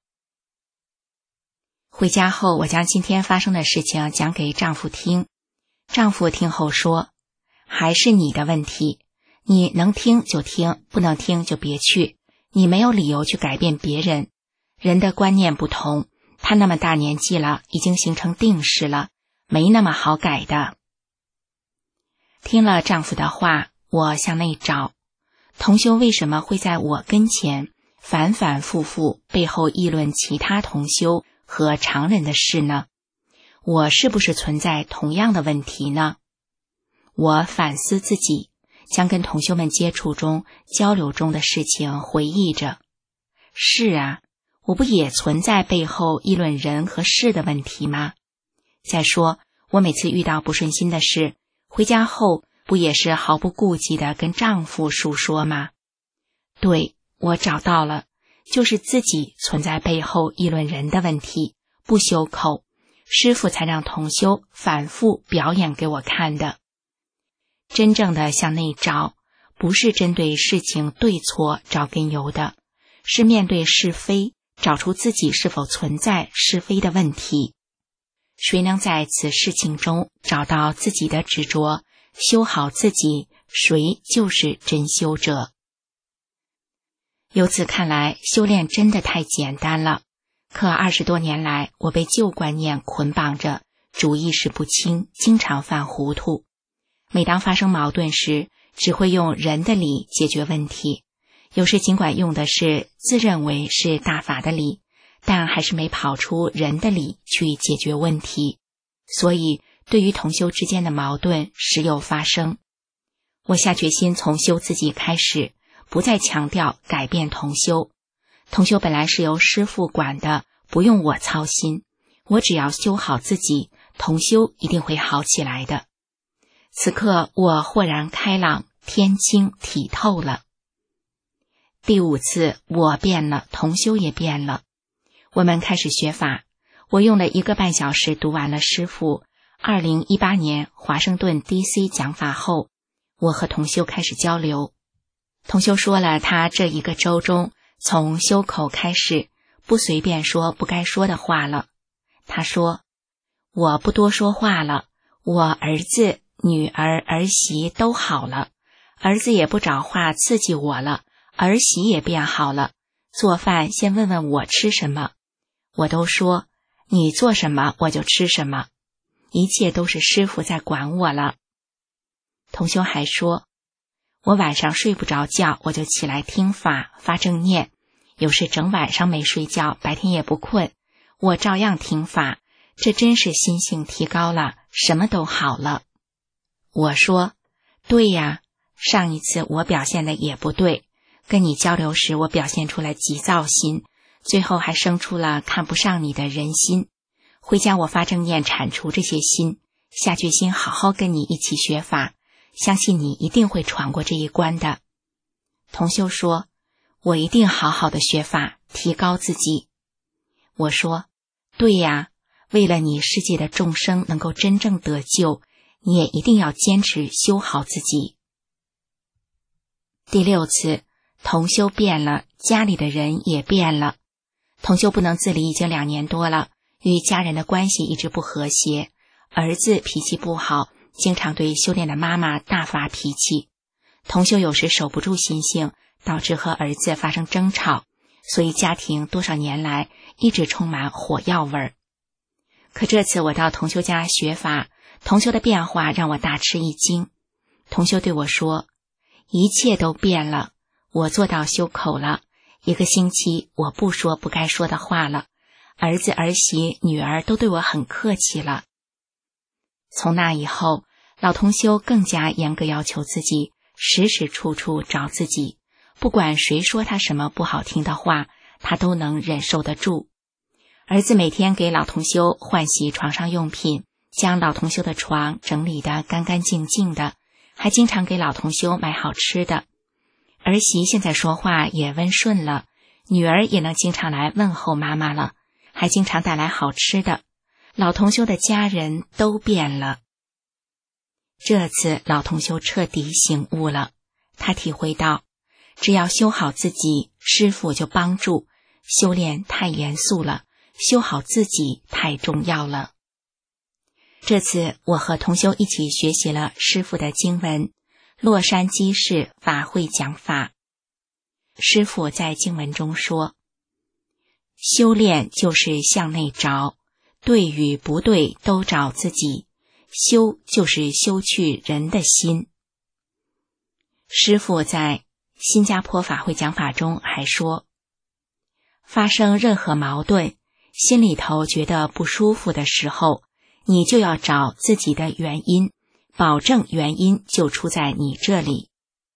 回家后，我将今天发生的事情讲给丈夫听。丈夫听后说，还是你的问题，你能听就听，不能听就别去，你没有理由去改变别人。人的观念不同，他那么大年纪了，已经形成定势了，没那么好改的。听了丈夫的话，我向内找，同修为什么会在我跟前反反复复背后议论其他同修和常人的事呢？我是不是存在同样的问题呢？我反思自己，将跟同修们接触中交流中的事情回忆着。是啊，我不也存在背后议论人和事的问题吗？再说，我每次遇到不顺心的事，回家后不也是毫不顾忌地跟丈夫述说吗？对，我找到了，就是自己存在背后议论人的问题，不修口，师父才让同修反复表演给我看的。真正的向内找，不是针对事情对错找根由的，是面对是非，找出自己是否存在是非的问题。谁能在此事情中找到自己的执着，修好自己，谁就是真修者。由此看来，修炼真的太简单了。可20多年来，我被旧观念捆绑着，主意识不清，经常犯糊涂。每当发生矛盾时，只会用人的理解决问题，有时尽管用的是自认为是大法的理，但还是没跑出人的理去解决问题。所以对于同修之间的矛盾时有发生。我下决心从修自己开始，不再强调改变同修。同修本来是由师父管的，不用我操心，我只要修好自己，同修一定会好起来的。此刻我豁然开朗，天清体透了。第5次我变了，同修也变了。我们开始学法，我用了1个半小时读完了师父2018年华盛顿 DC 讲法后，我和同修开始交流。同修说了他这1个周中从修口开始，不随便说不该说的话了。他说，我不多说话了，我儿子、女儿、儿媳都好了，儿子也不找话刺激我了，儿媳也变好了，做饭先问问我吃什么，我都说你做什么我就吃什么，一切都是师父在管我了。同修还说，我晚上睡不着觉，我就起来听法发正念，有时整晚上没睡觉，白天也不困，我照样听法，这真是心性提高了，什么都好了。我说，对呀，上一次我表现的也不对，跟你交流时我表现出了急躁心，最后还生出了看不上你的人心。回家我发正念铲除这些心，下决心好好跟你一起学法，相信你一定会闯过这一关的。同修说，我一定好好的学法，提高自己。我说，对呀，为了你世界的众生能够真正得救，你也一定要坚持修好自己。第6次，同修变了，家里的人也变了。同修不能自理已经2年多了，与家人的关系一直不和谐，儿子脾气不好，经常对修炼的妈妈大发脾气。同修有时守不住心性，导致和儿子发生争吵，所以家庭多少年来一直充满火药味儿。可这次我到同修家学法，同修的变化让我大吃一惊。同修对我说，一切都变了，我做到修口了，1个星期我不说不该说的话了，儿子、儿媳、女儿都对我很客气了。从那以后，老同修更加严格要求自己，时时处处找自己，不管谁说他什么不好听的话， 他都能忍受得住。儿子每天给老同修换洗床上用品，将老同修的床整理得干干净净的，还经常给老同修买好吃的。儿媳现在说话也温顺了，女儿也能经常来问候妈妈了，还经常带来好吃的。老同修的家人都变了。这次老同修彻底醒悟了，他体会到，只要修好自己，师父就帮助。修炼太严肃了，修好自己太重要了。这次我和同修一起学习了师父的经文，洛杉矶市法会讲法。师父在经文中说，修炼就是向内找，对与不对都找自己，修就是修去人的心。师父在新加坡法会讲法中还说，发生任何矛盾，心里头觉得不舒服的时候，你就要找自己的原因，保证原因就出在你这里。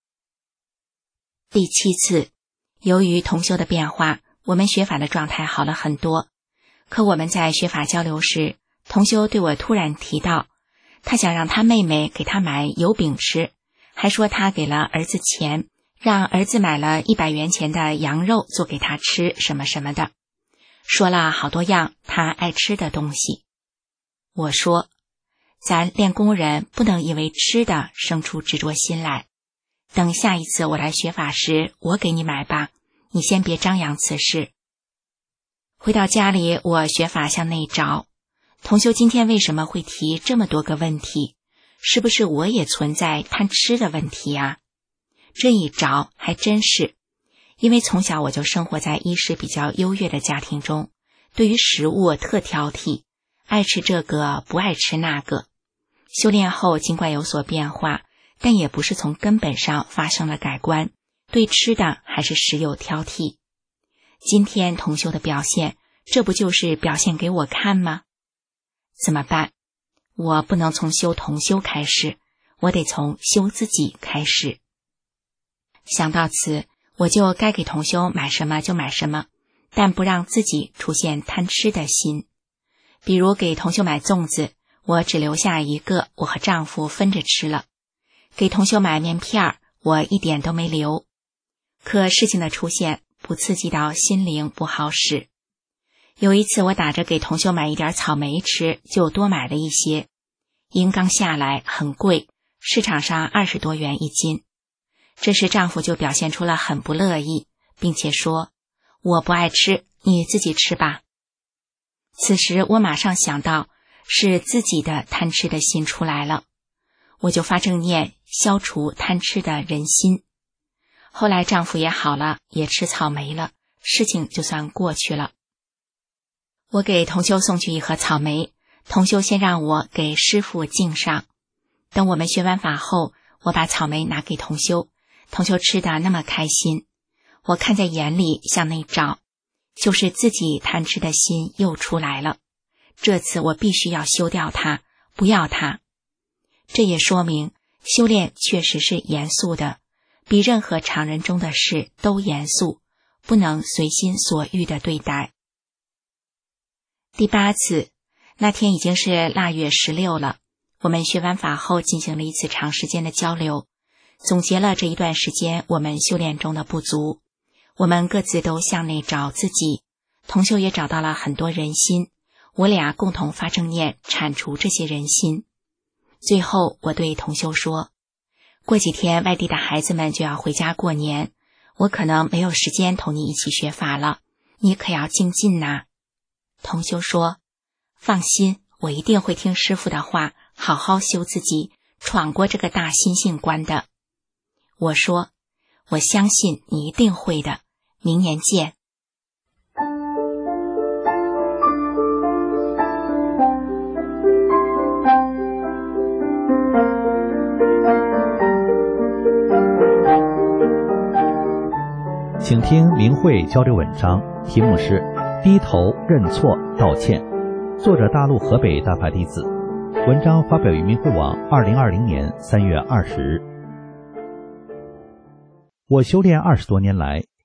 第7次，由于同修的变化，我们学法的状态好了很多。可我们在学法交流时，同修对我突然提到，他想让他妹妹给他买油饼吃，还说他给了儿子钱，让儿子买了100元钱的羊肉做给他吃什么什么的，说了好多样他爱吃的东西。我说，咱练功人不能因为吃的生出执着心来，等下一次我来学法时，我给你买吧，你先别张扬此事。回到家里，我学法向内找，同修今天为什么会提这么多个问题？是不是我也存在贪吃的问题啊？这一找还真是，因为从小我就生活在衣食比较优越的家庭中，对于食物特挑剔，爱吃这个不爱吃那个。修炼后尽管有所变化，但也不是从根本上发生了改观，对吃的还是时有挑剔。今天同修的表现，这不就是表现给我看吗？怎么办？我不能从修同修开始，我得从修自己开始。想到此，我就该给同修买什么就买什么，但不让自己出现贪吃的心。比如给同修买粽子，我只留下一个，我和丈夫分着吃了。给同修买面片，我一点都没留。可事情的出现不刺激到心灵不好使。有一次我打着给同修买一点草莓吃，就多买了一些。银刚下来很贵，市场上20多元一斤。这时丈夫就表现出了很不乐意，并且说，我不爱吃，你自己吃吧。此时我马上想到是自己的贪吃的心出来了，我就发正念消除贪吃的人心。后来丈夫也好了，也吃草莓了，事情就算过去了。我给同修送去一盒草莓，同修先让我给师父敬上。等我们学完法后，我把草莓拿给同修，同修吃得那么开心，我看在眼里，向内找，就是自己贪吃的心又出来了。这次我必须要修掉它，不要它。这也说明修炼确实是严肃的，比任何常人中的事都严肃，不能随心所欲地对待。第8次，那天已经是腊月16了，我们学完法后进行了一次长时间的交流，总结了这一段时间我们修炼中的不足。我们各自都向内找自己，同修也找到了很多人心，我俩共同发正念铲除这些人心。最后我对同修说，过几天外地的孩子们就要回家过年，我可能没有时间同你一起学法了，你可要精进呐。同修说，放心，我一定会听师父的话，好好修自己，闯过这个大心性关的。我说，我相信你一定会的，明年见。 请听明慧交流文章，题目是低头认错道歉，作者大陆河北大法弟子，文章发表于明慧网2020年3月20日。我修炼20多年来，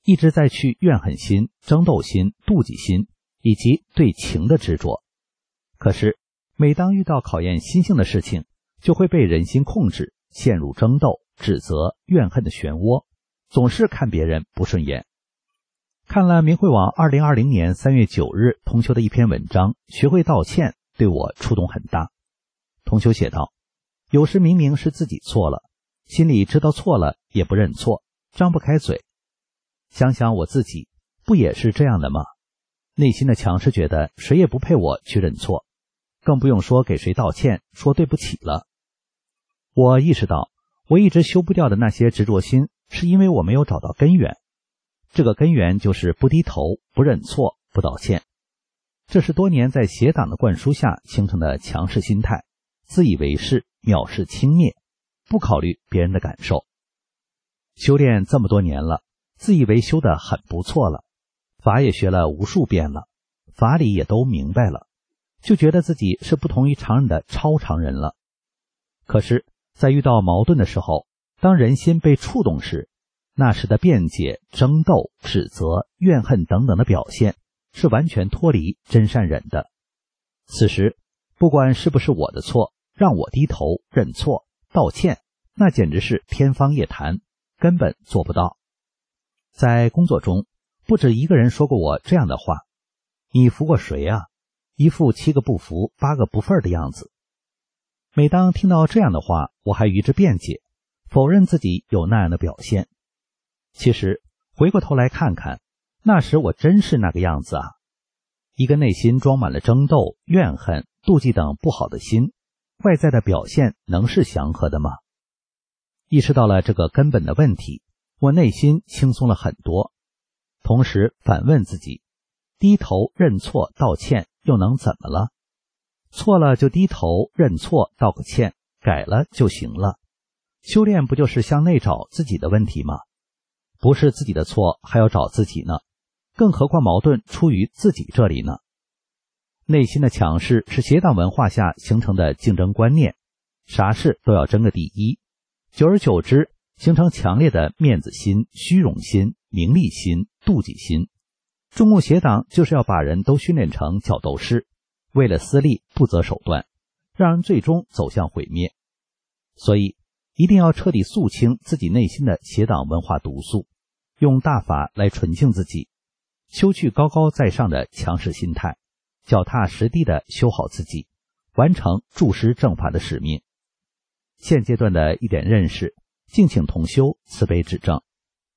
一直在去怨恨心、争斗心、妒忌心以及对情的执着。可是每当遇到考验心性的事情，就会被人心控制，陷入争斗、指责、怨恨的漩涡，总是看别人不顺眼。看了明慧网2020年3月9日同修的一篇文章，学会道歉，对我触动很大。同修写道，有时明明是自己错了，心里知道错了也不认错，张不开嘴。想想我自己，不也是这样的吗？内心的强势觉得谁也不配我去认错，更不用说给谁道歉，说对不起了。我意识到，我一直修不掉的那些执着心，是因为我没有找到根源。这个根源就是不低头、不认错、不道歉。这是多年在邪党的灌输下形成的强势心态，自以为是，藐视轻蔑，不考虑别人的感受。修炼这么多年了，自以为修得很不错了，法也学了无数遍了，法理也都明白了，就觉得自己是不同于常人的超常人了。可是在遇到矛盾的时候，当人心被触动时，那时的辩解、争斗、指责、怨恨等等的表现是完全脱离真善忍的。此时不管是不是我的错，让我低头认错道歉，那简直是天方夜谭，根本做不到。在工作中，不止一个人说过我这样的话，你服过谁啊？一副7个不服8个不忿的样子。每当听到这样的话，我还与之辩解，否认自己有那样的表现。其实回过头来看看，那时我真是那个样子啊。一个内心装满了争斗、怨恨、妒忌等不好的心，外在的表现能是祥和的吗？意识到了这个根本的问题，我内心轻松了很多，同时反问自己，低头认错道歉又能怎么了？错了就低头认错道个歉，改了就行了。修炼不就是向内找自己的问题吗？不是自己的错还要找自己呢，更何况矛盾出于自己这里呢？内心的强势是邪党文化下形成的竞争观念，啥事都要争个第一，久而久之形成强烈的面子心、虚荣心、名利心、妒忌心。中共邪党就是要把人都训练成角斗士，为了私利不择手段，让人最终走向毁灭。所以一定要彻底肃清自己内心的邪党文化毒素，用大法来纯净自己，修去高高在上的强势心态，脚踏实地地修好自己，完成助师正法的使命。现阶段的一点认识，敬请同修慈悲指正。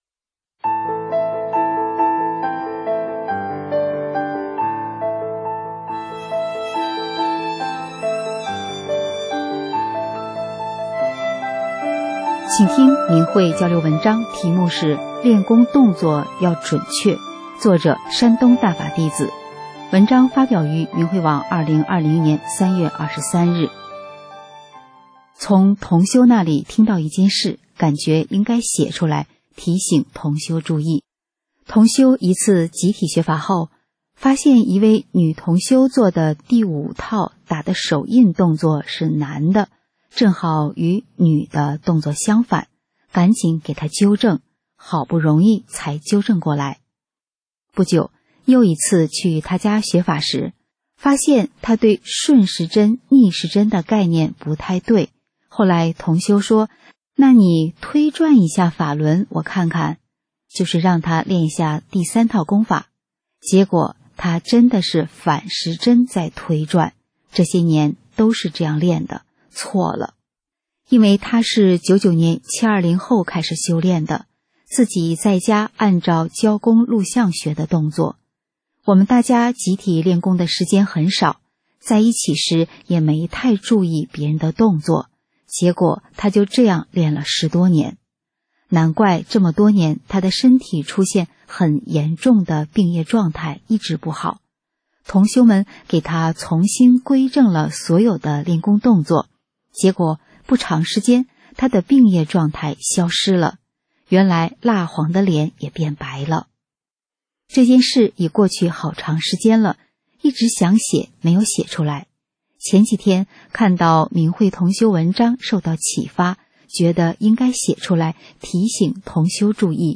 请听明慧交流文章，题目是练功动作要准确，作者山东大法弟子。文章发表于明慧网2020年3月23日。从同修那里听到一件事，感觉应该写出来，提醒同修注意。同修一次集体学法后，发现一位女同修做的第5套打的手印动作是男的，正好与女的动作相反，赶紧给她纠正，好不容易才纠正过来。不久又一次去他家学法时，发现他对顺时针、逆时针的概念不太对。后来同修说，那你推转一下法轮我看看，就是让他练一下第3套功法。结果他真的是反时针在推转，这些年都是这样练的，错了。因为他是99年720后开始修炼的，自己在家按照教功录像学的动作。我们大家集体练功的时间很少，在一起时也没太注意别人的动作，结果他就这样练了10多年。难怪这么多年他的身体出现很严重的病业状态，一直不好。同修们给他重新归正了所有的练功动作，结果不长时间他的病业状态消失了，原来蜡黄的脸也变白了。这件事已过去好长时间了，一直想写没有写出来。前几天看到明慧同修文章受到启发，觉得应该写出来提醒同修注意，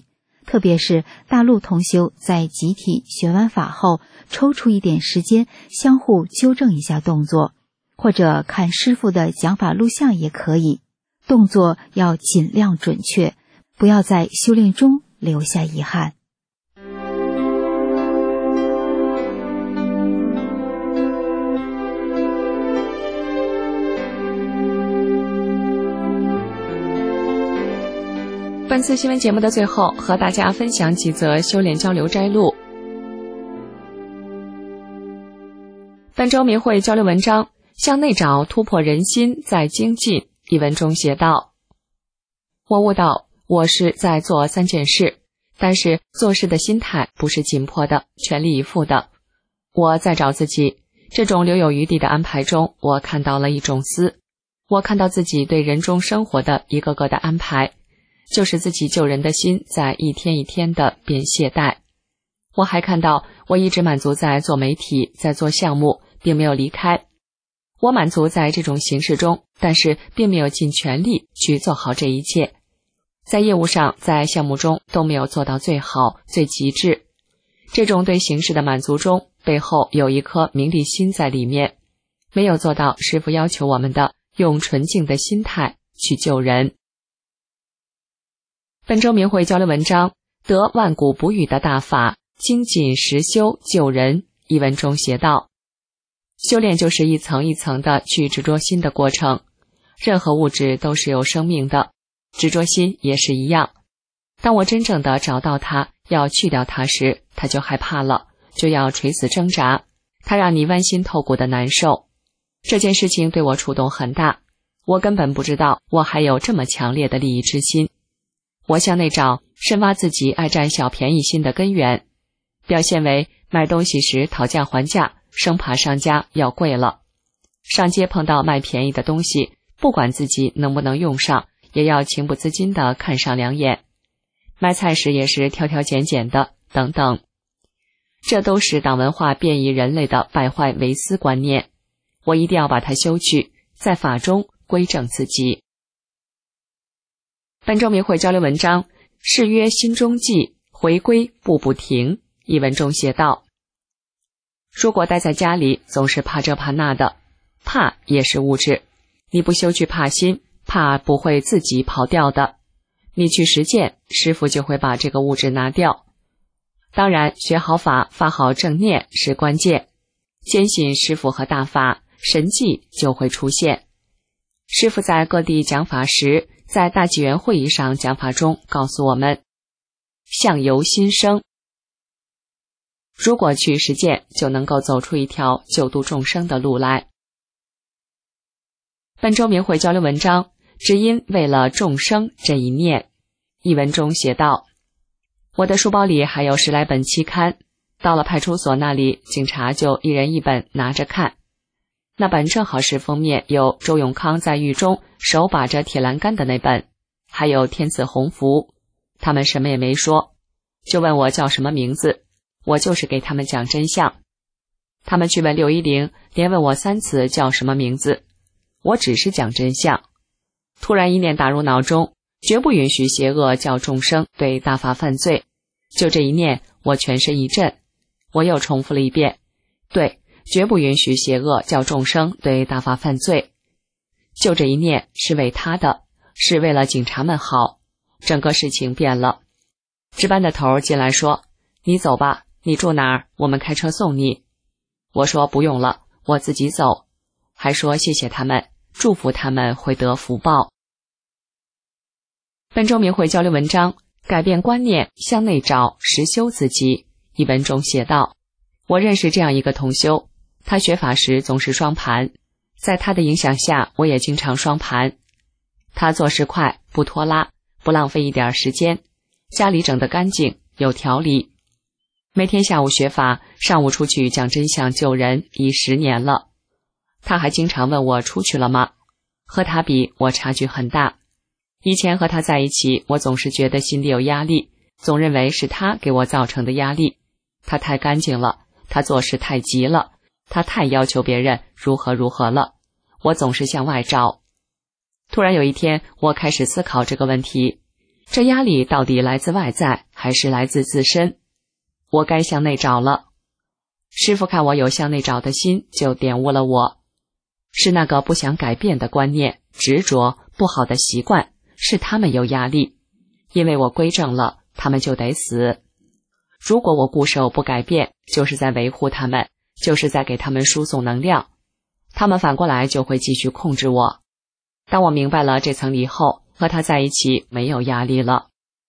特别是大陆同修在集体学完法后，抽出一点时间相互纠正一下动作，或者看师父的讲法录像也可以。动作要尽量准确，不要在修炼中留下遗憾。 本次新闻节目的最后，和大家分享几则修炼交流摘录。本周明慧交流文章：向内找，突破人心，在精进。一文中写道：我悟到，我是在做3件事，但是做事的心态不是紧迫的、全力以赴的。我在找自己，这种留有余地的安排中，我看到了一种思，我看到自己对人中生活的一个个的安排，就是自己救人的心在一天一天的变懈怠。我还看到我一直满足在做媒体，在做项目，并没有离开。我满足在这种形式中，但是并没有尽全力去做好这一切。在业务上，在项目中都没有做到最好、最极致。这种对形式的满足中，背后有一颗名利心在里面，没有做到师父要求我们的用纯净的心态去救人。本周明慧交流文章：得万古不渝的大法，精进实修救人。一文中写道：修炼就是一层一层的去执着心的过程，任何物质都是有生命的，执着心也是一样。当我真正的找到它，要去掉它时，它就害怕了，就要垂死挣扎，它让你剜心透骨的难受。这件事情对我触动很大，我根本不知道我还有这么强烈的利益之心。我向内找，深挖自己爱占小便宜心的根源，表现为买东西时讨价还价，生怕商家要贵了。上街碰到卖便宜的东西，不管自己能不能用上，也要情不自禁地看上2眼。买菜时也是挑挑拣拣的，等等。这都是党文化变异人类的败坏唯私观念，我一定要把它修去，在法中归正自己。本周明慧交流文章：誓约心中记，回归步步停。一文中写道：如果待在家里，总是怕这怕那的，怕也是物质，你不修去怕心，怕不会自己跑掉的。你去实践，师父就会把这个物质拿掉。当然，学好法，发好正念是关键。坚信师父和大法，神迹就会出现。师父在各地讲法时，在大纪元会议上讲法中告诉我们，相由心生。如果去实践，就能够走出一条救度众生的路来。本周明慧交流文章：只因为了众生这一念。一文中写道：我的书包里还有10来本期刊，到了派出所那里，警察就一人一本拿着看。那本正好是封面有周永康在狱中手把着铁栏杆的那本，还有天子鸿福。他们什么也没说，就问我叫什么名字，我就是给他们讲真相。他们去问610，连问我3次叫什么名字，我只是讲真相。突然一念打入脑中，绝不允许邪恶叫众生对大法犯罪。就这一念，我全身一震。我又重复了一遍，对，绝不允许邪恶叫众生对大法犯罪。就这一念是为他的，是为了警察们好。整个事情变了。值班的头进来说，你走吧，你住哪儿？我们开车送你。我说不用了，我自己走。还说谢谢他们，祝福他们会得福报。本周明慧交流文章：改变观念，向内找，实修自己。一文中写道：我认识这样一个同修，他学法时总是双盘，在他的影响下，我也经常双盘。他做事快，不拖拉，不浪费一点时间，家里整得干净，有条理。每天下午学法，上午出去讲真相救人，已10年了。他还经常问我出去了吗？和他比，我差距很大。以前和他在一起，我总是觉得心里有压力，总认为是他给我造成的压力。他太干净了，他做事太急了，他太要求别人如何如何了，我总是向外找。突然有一天，我开始思考这个问题， 这压力到底来自外在还是来自自身？我该向内找了。师父看我有向内找的心，就点悟了我。是那个不想改变的观念、执着、不好的习惯，是他们有压力。因为我归正了，他们就得死。如果我固守不改变，就是在维护他们，就是在给他们输送能量。他们反过来就会继续控制我。当我明白了这层理后，和他在一起没有压力了。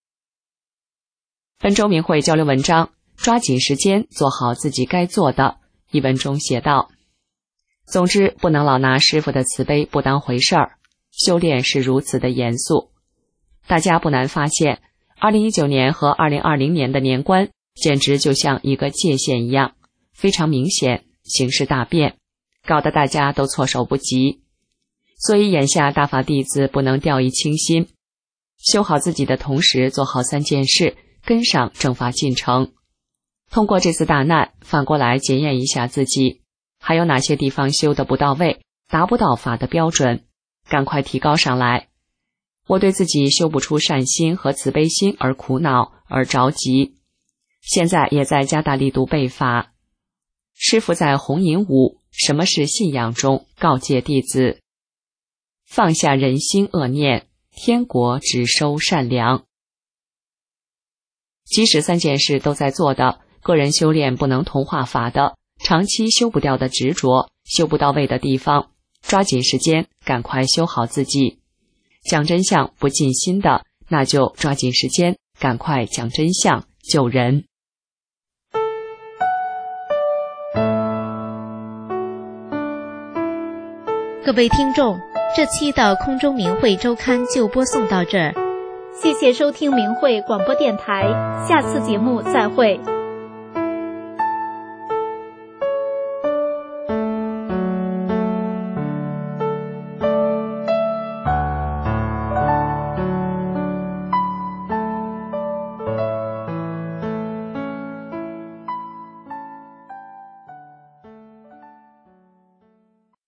本周明慧交流文章，抓紧时间做好自己该做的。一文中写道：总之，不能老拿师父的慈悲不当回事儿，修炼是如此的严肃。大家不难发现，2019年和2020年的年关简直就像一个界限一样，非常明显，形势大变，搞得大家都措手不及。所以眼下大法弟子不能掉以轻心，修好自己的同时做好3件事，跟上正法进程。通过这次大难，反过来检验一下自己，还有哪些地方修得不到位，达不到法的标准，赶快提高上来。我对自己修不出善心和慈悲心而苦恼而着急，现在也在加大力度背法。师父在弘引5什么是信仰中告诫弟子：放下人心恶念，天国只收善良。即使3件事都在做的，个人修炼不能同化法的，长期修不掉的执着，修不到位的地方，抓紧时间赶快修好自己。讲真相不尽心的，那就抓紧时间赶快讲真相救人。 各位听众，这期的空中明慧周刊就播送到这儿，谢谢收听明慧广播电台，下次节目再会。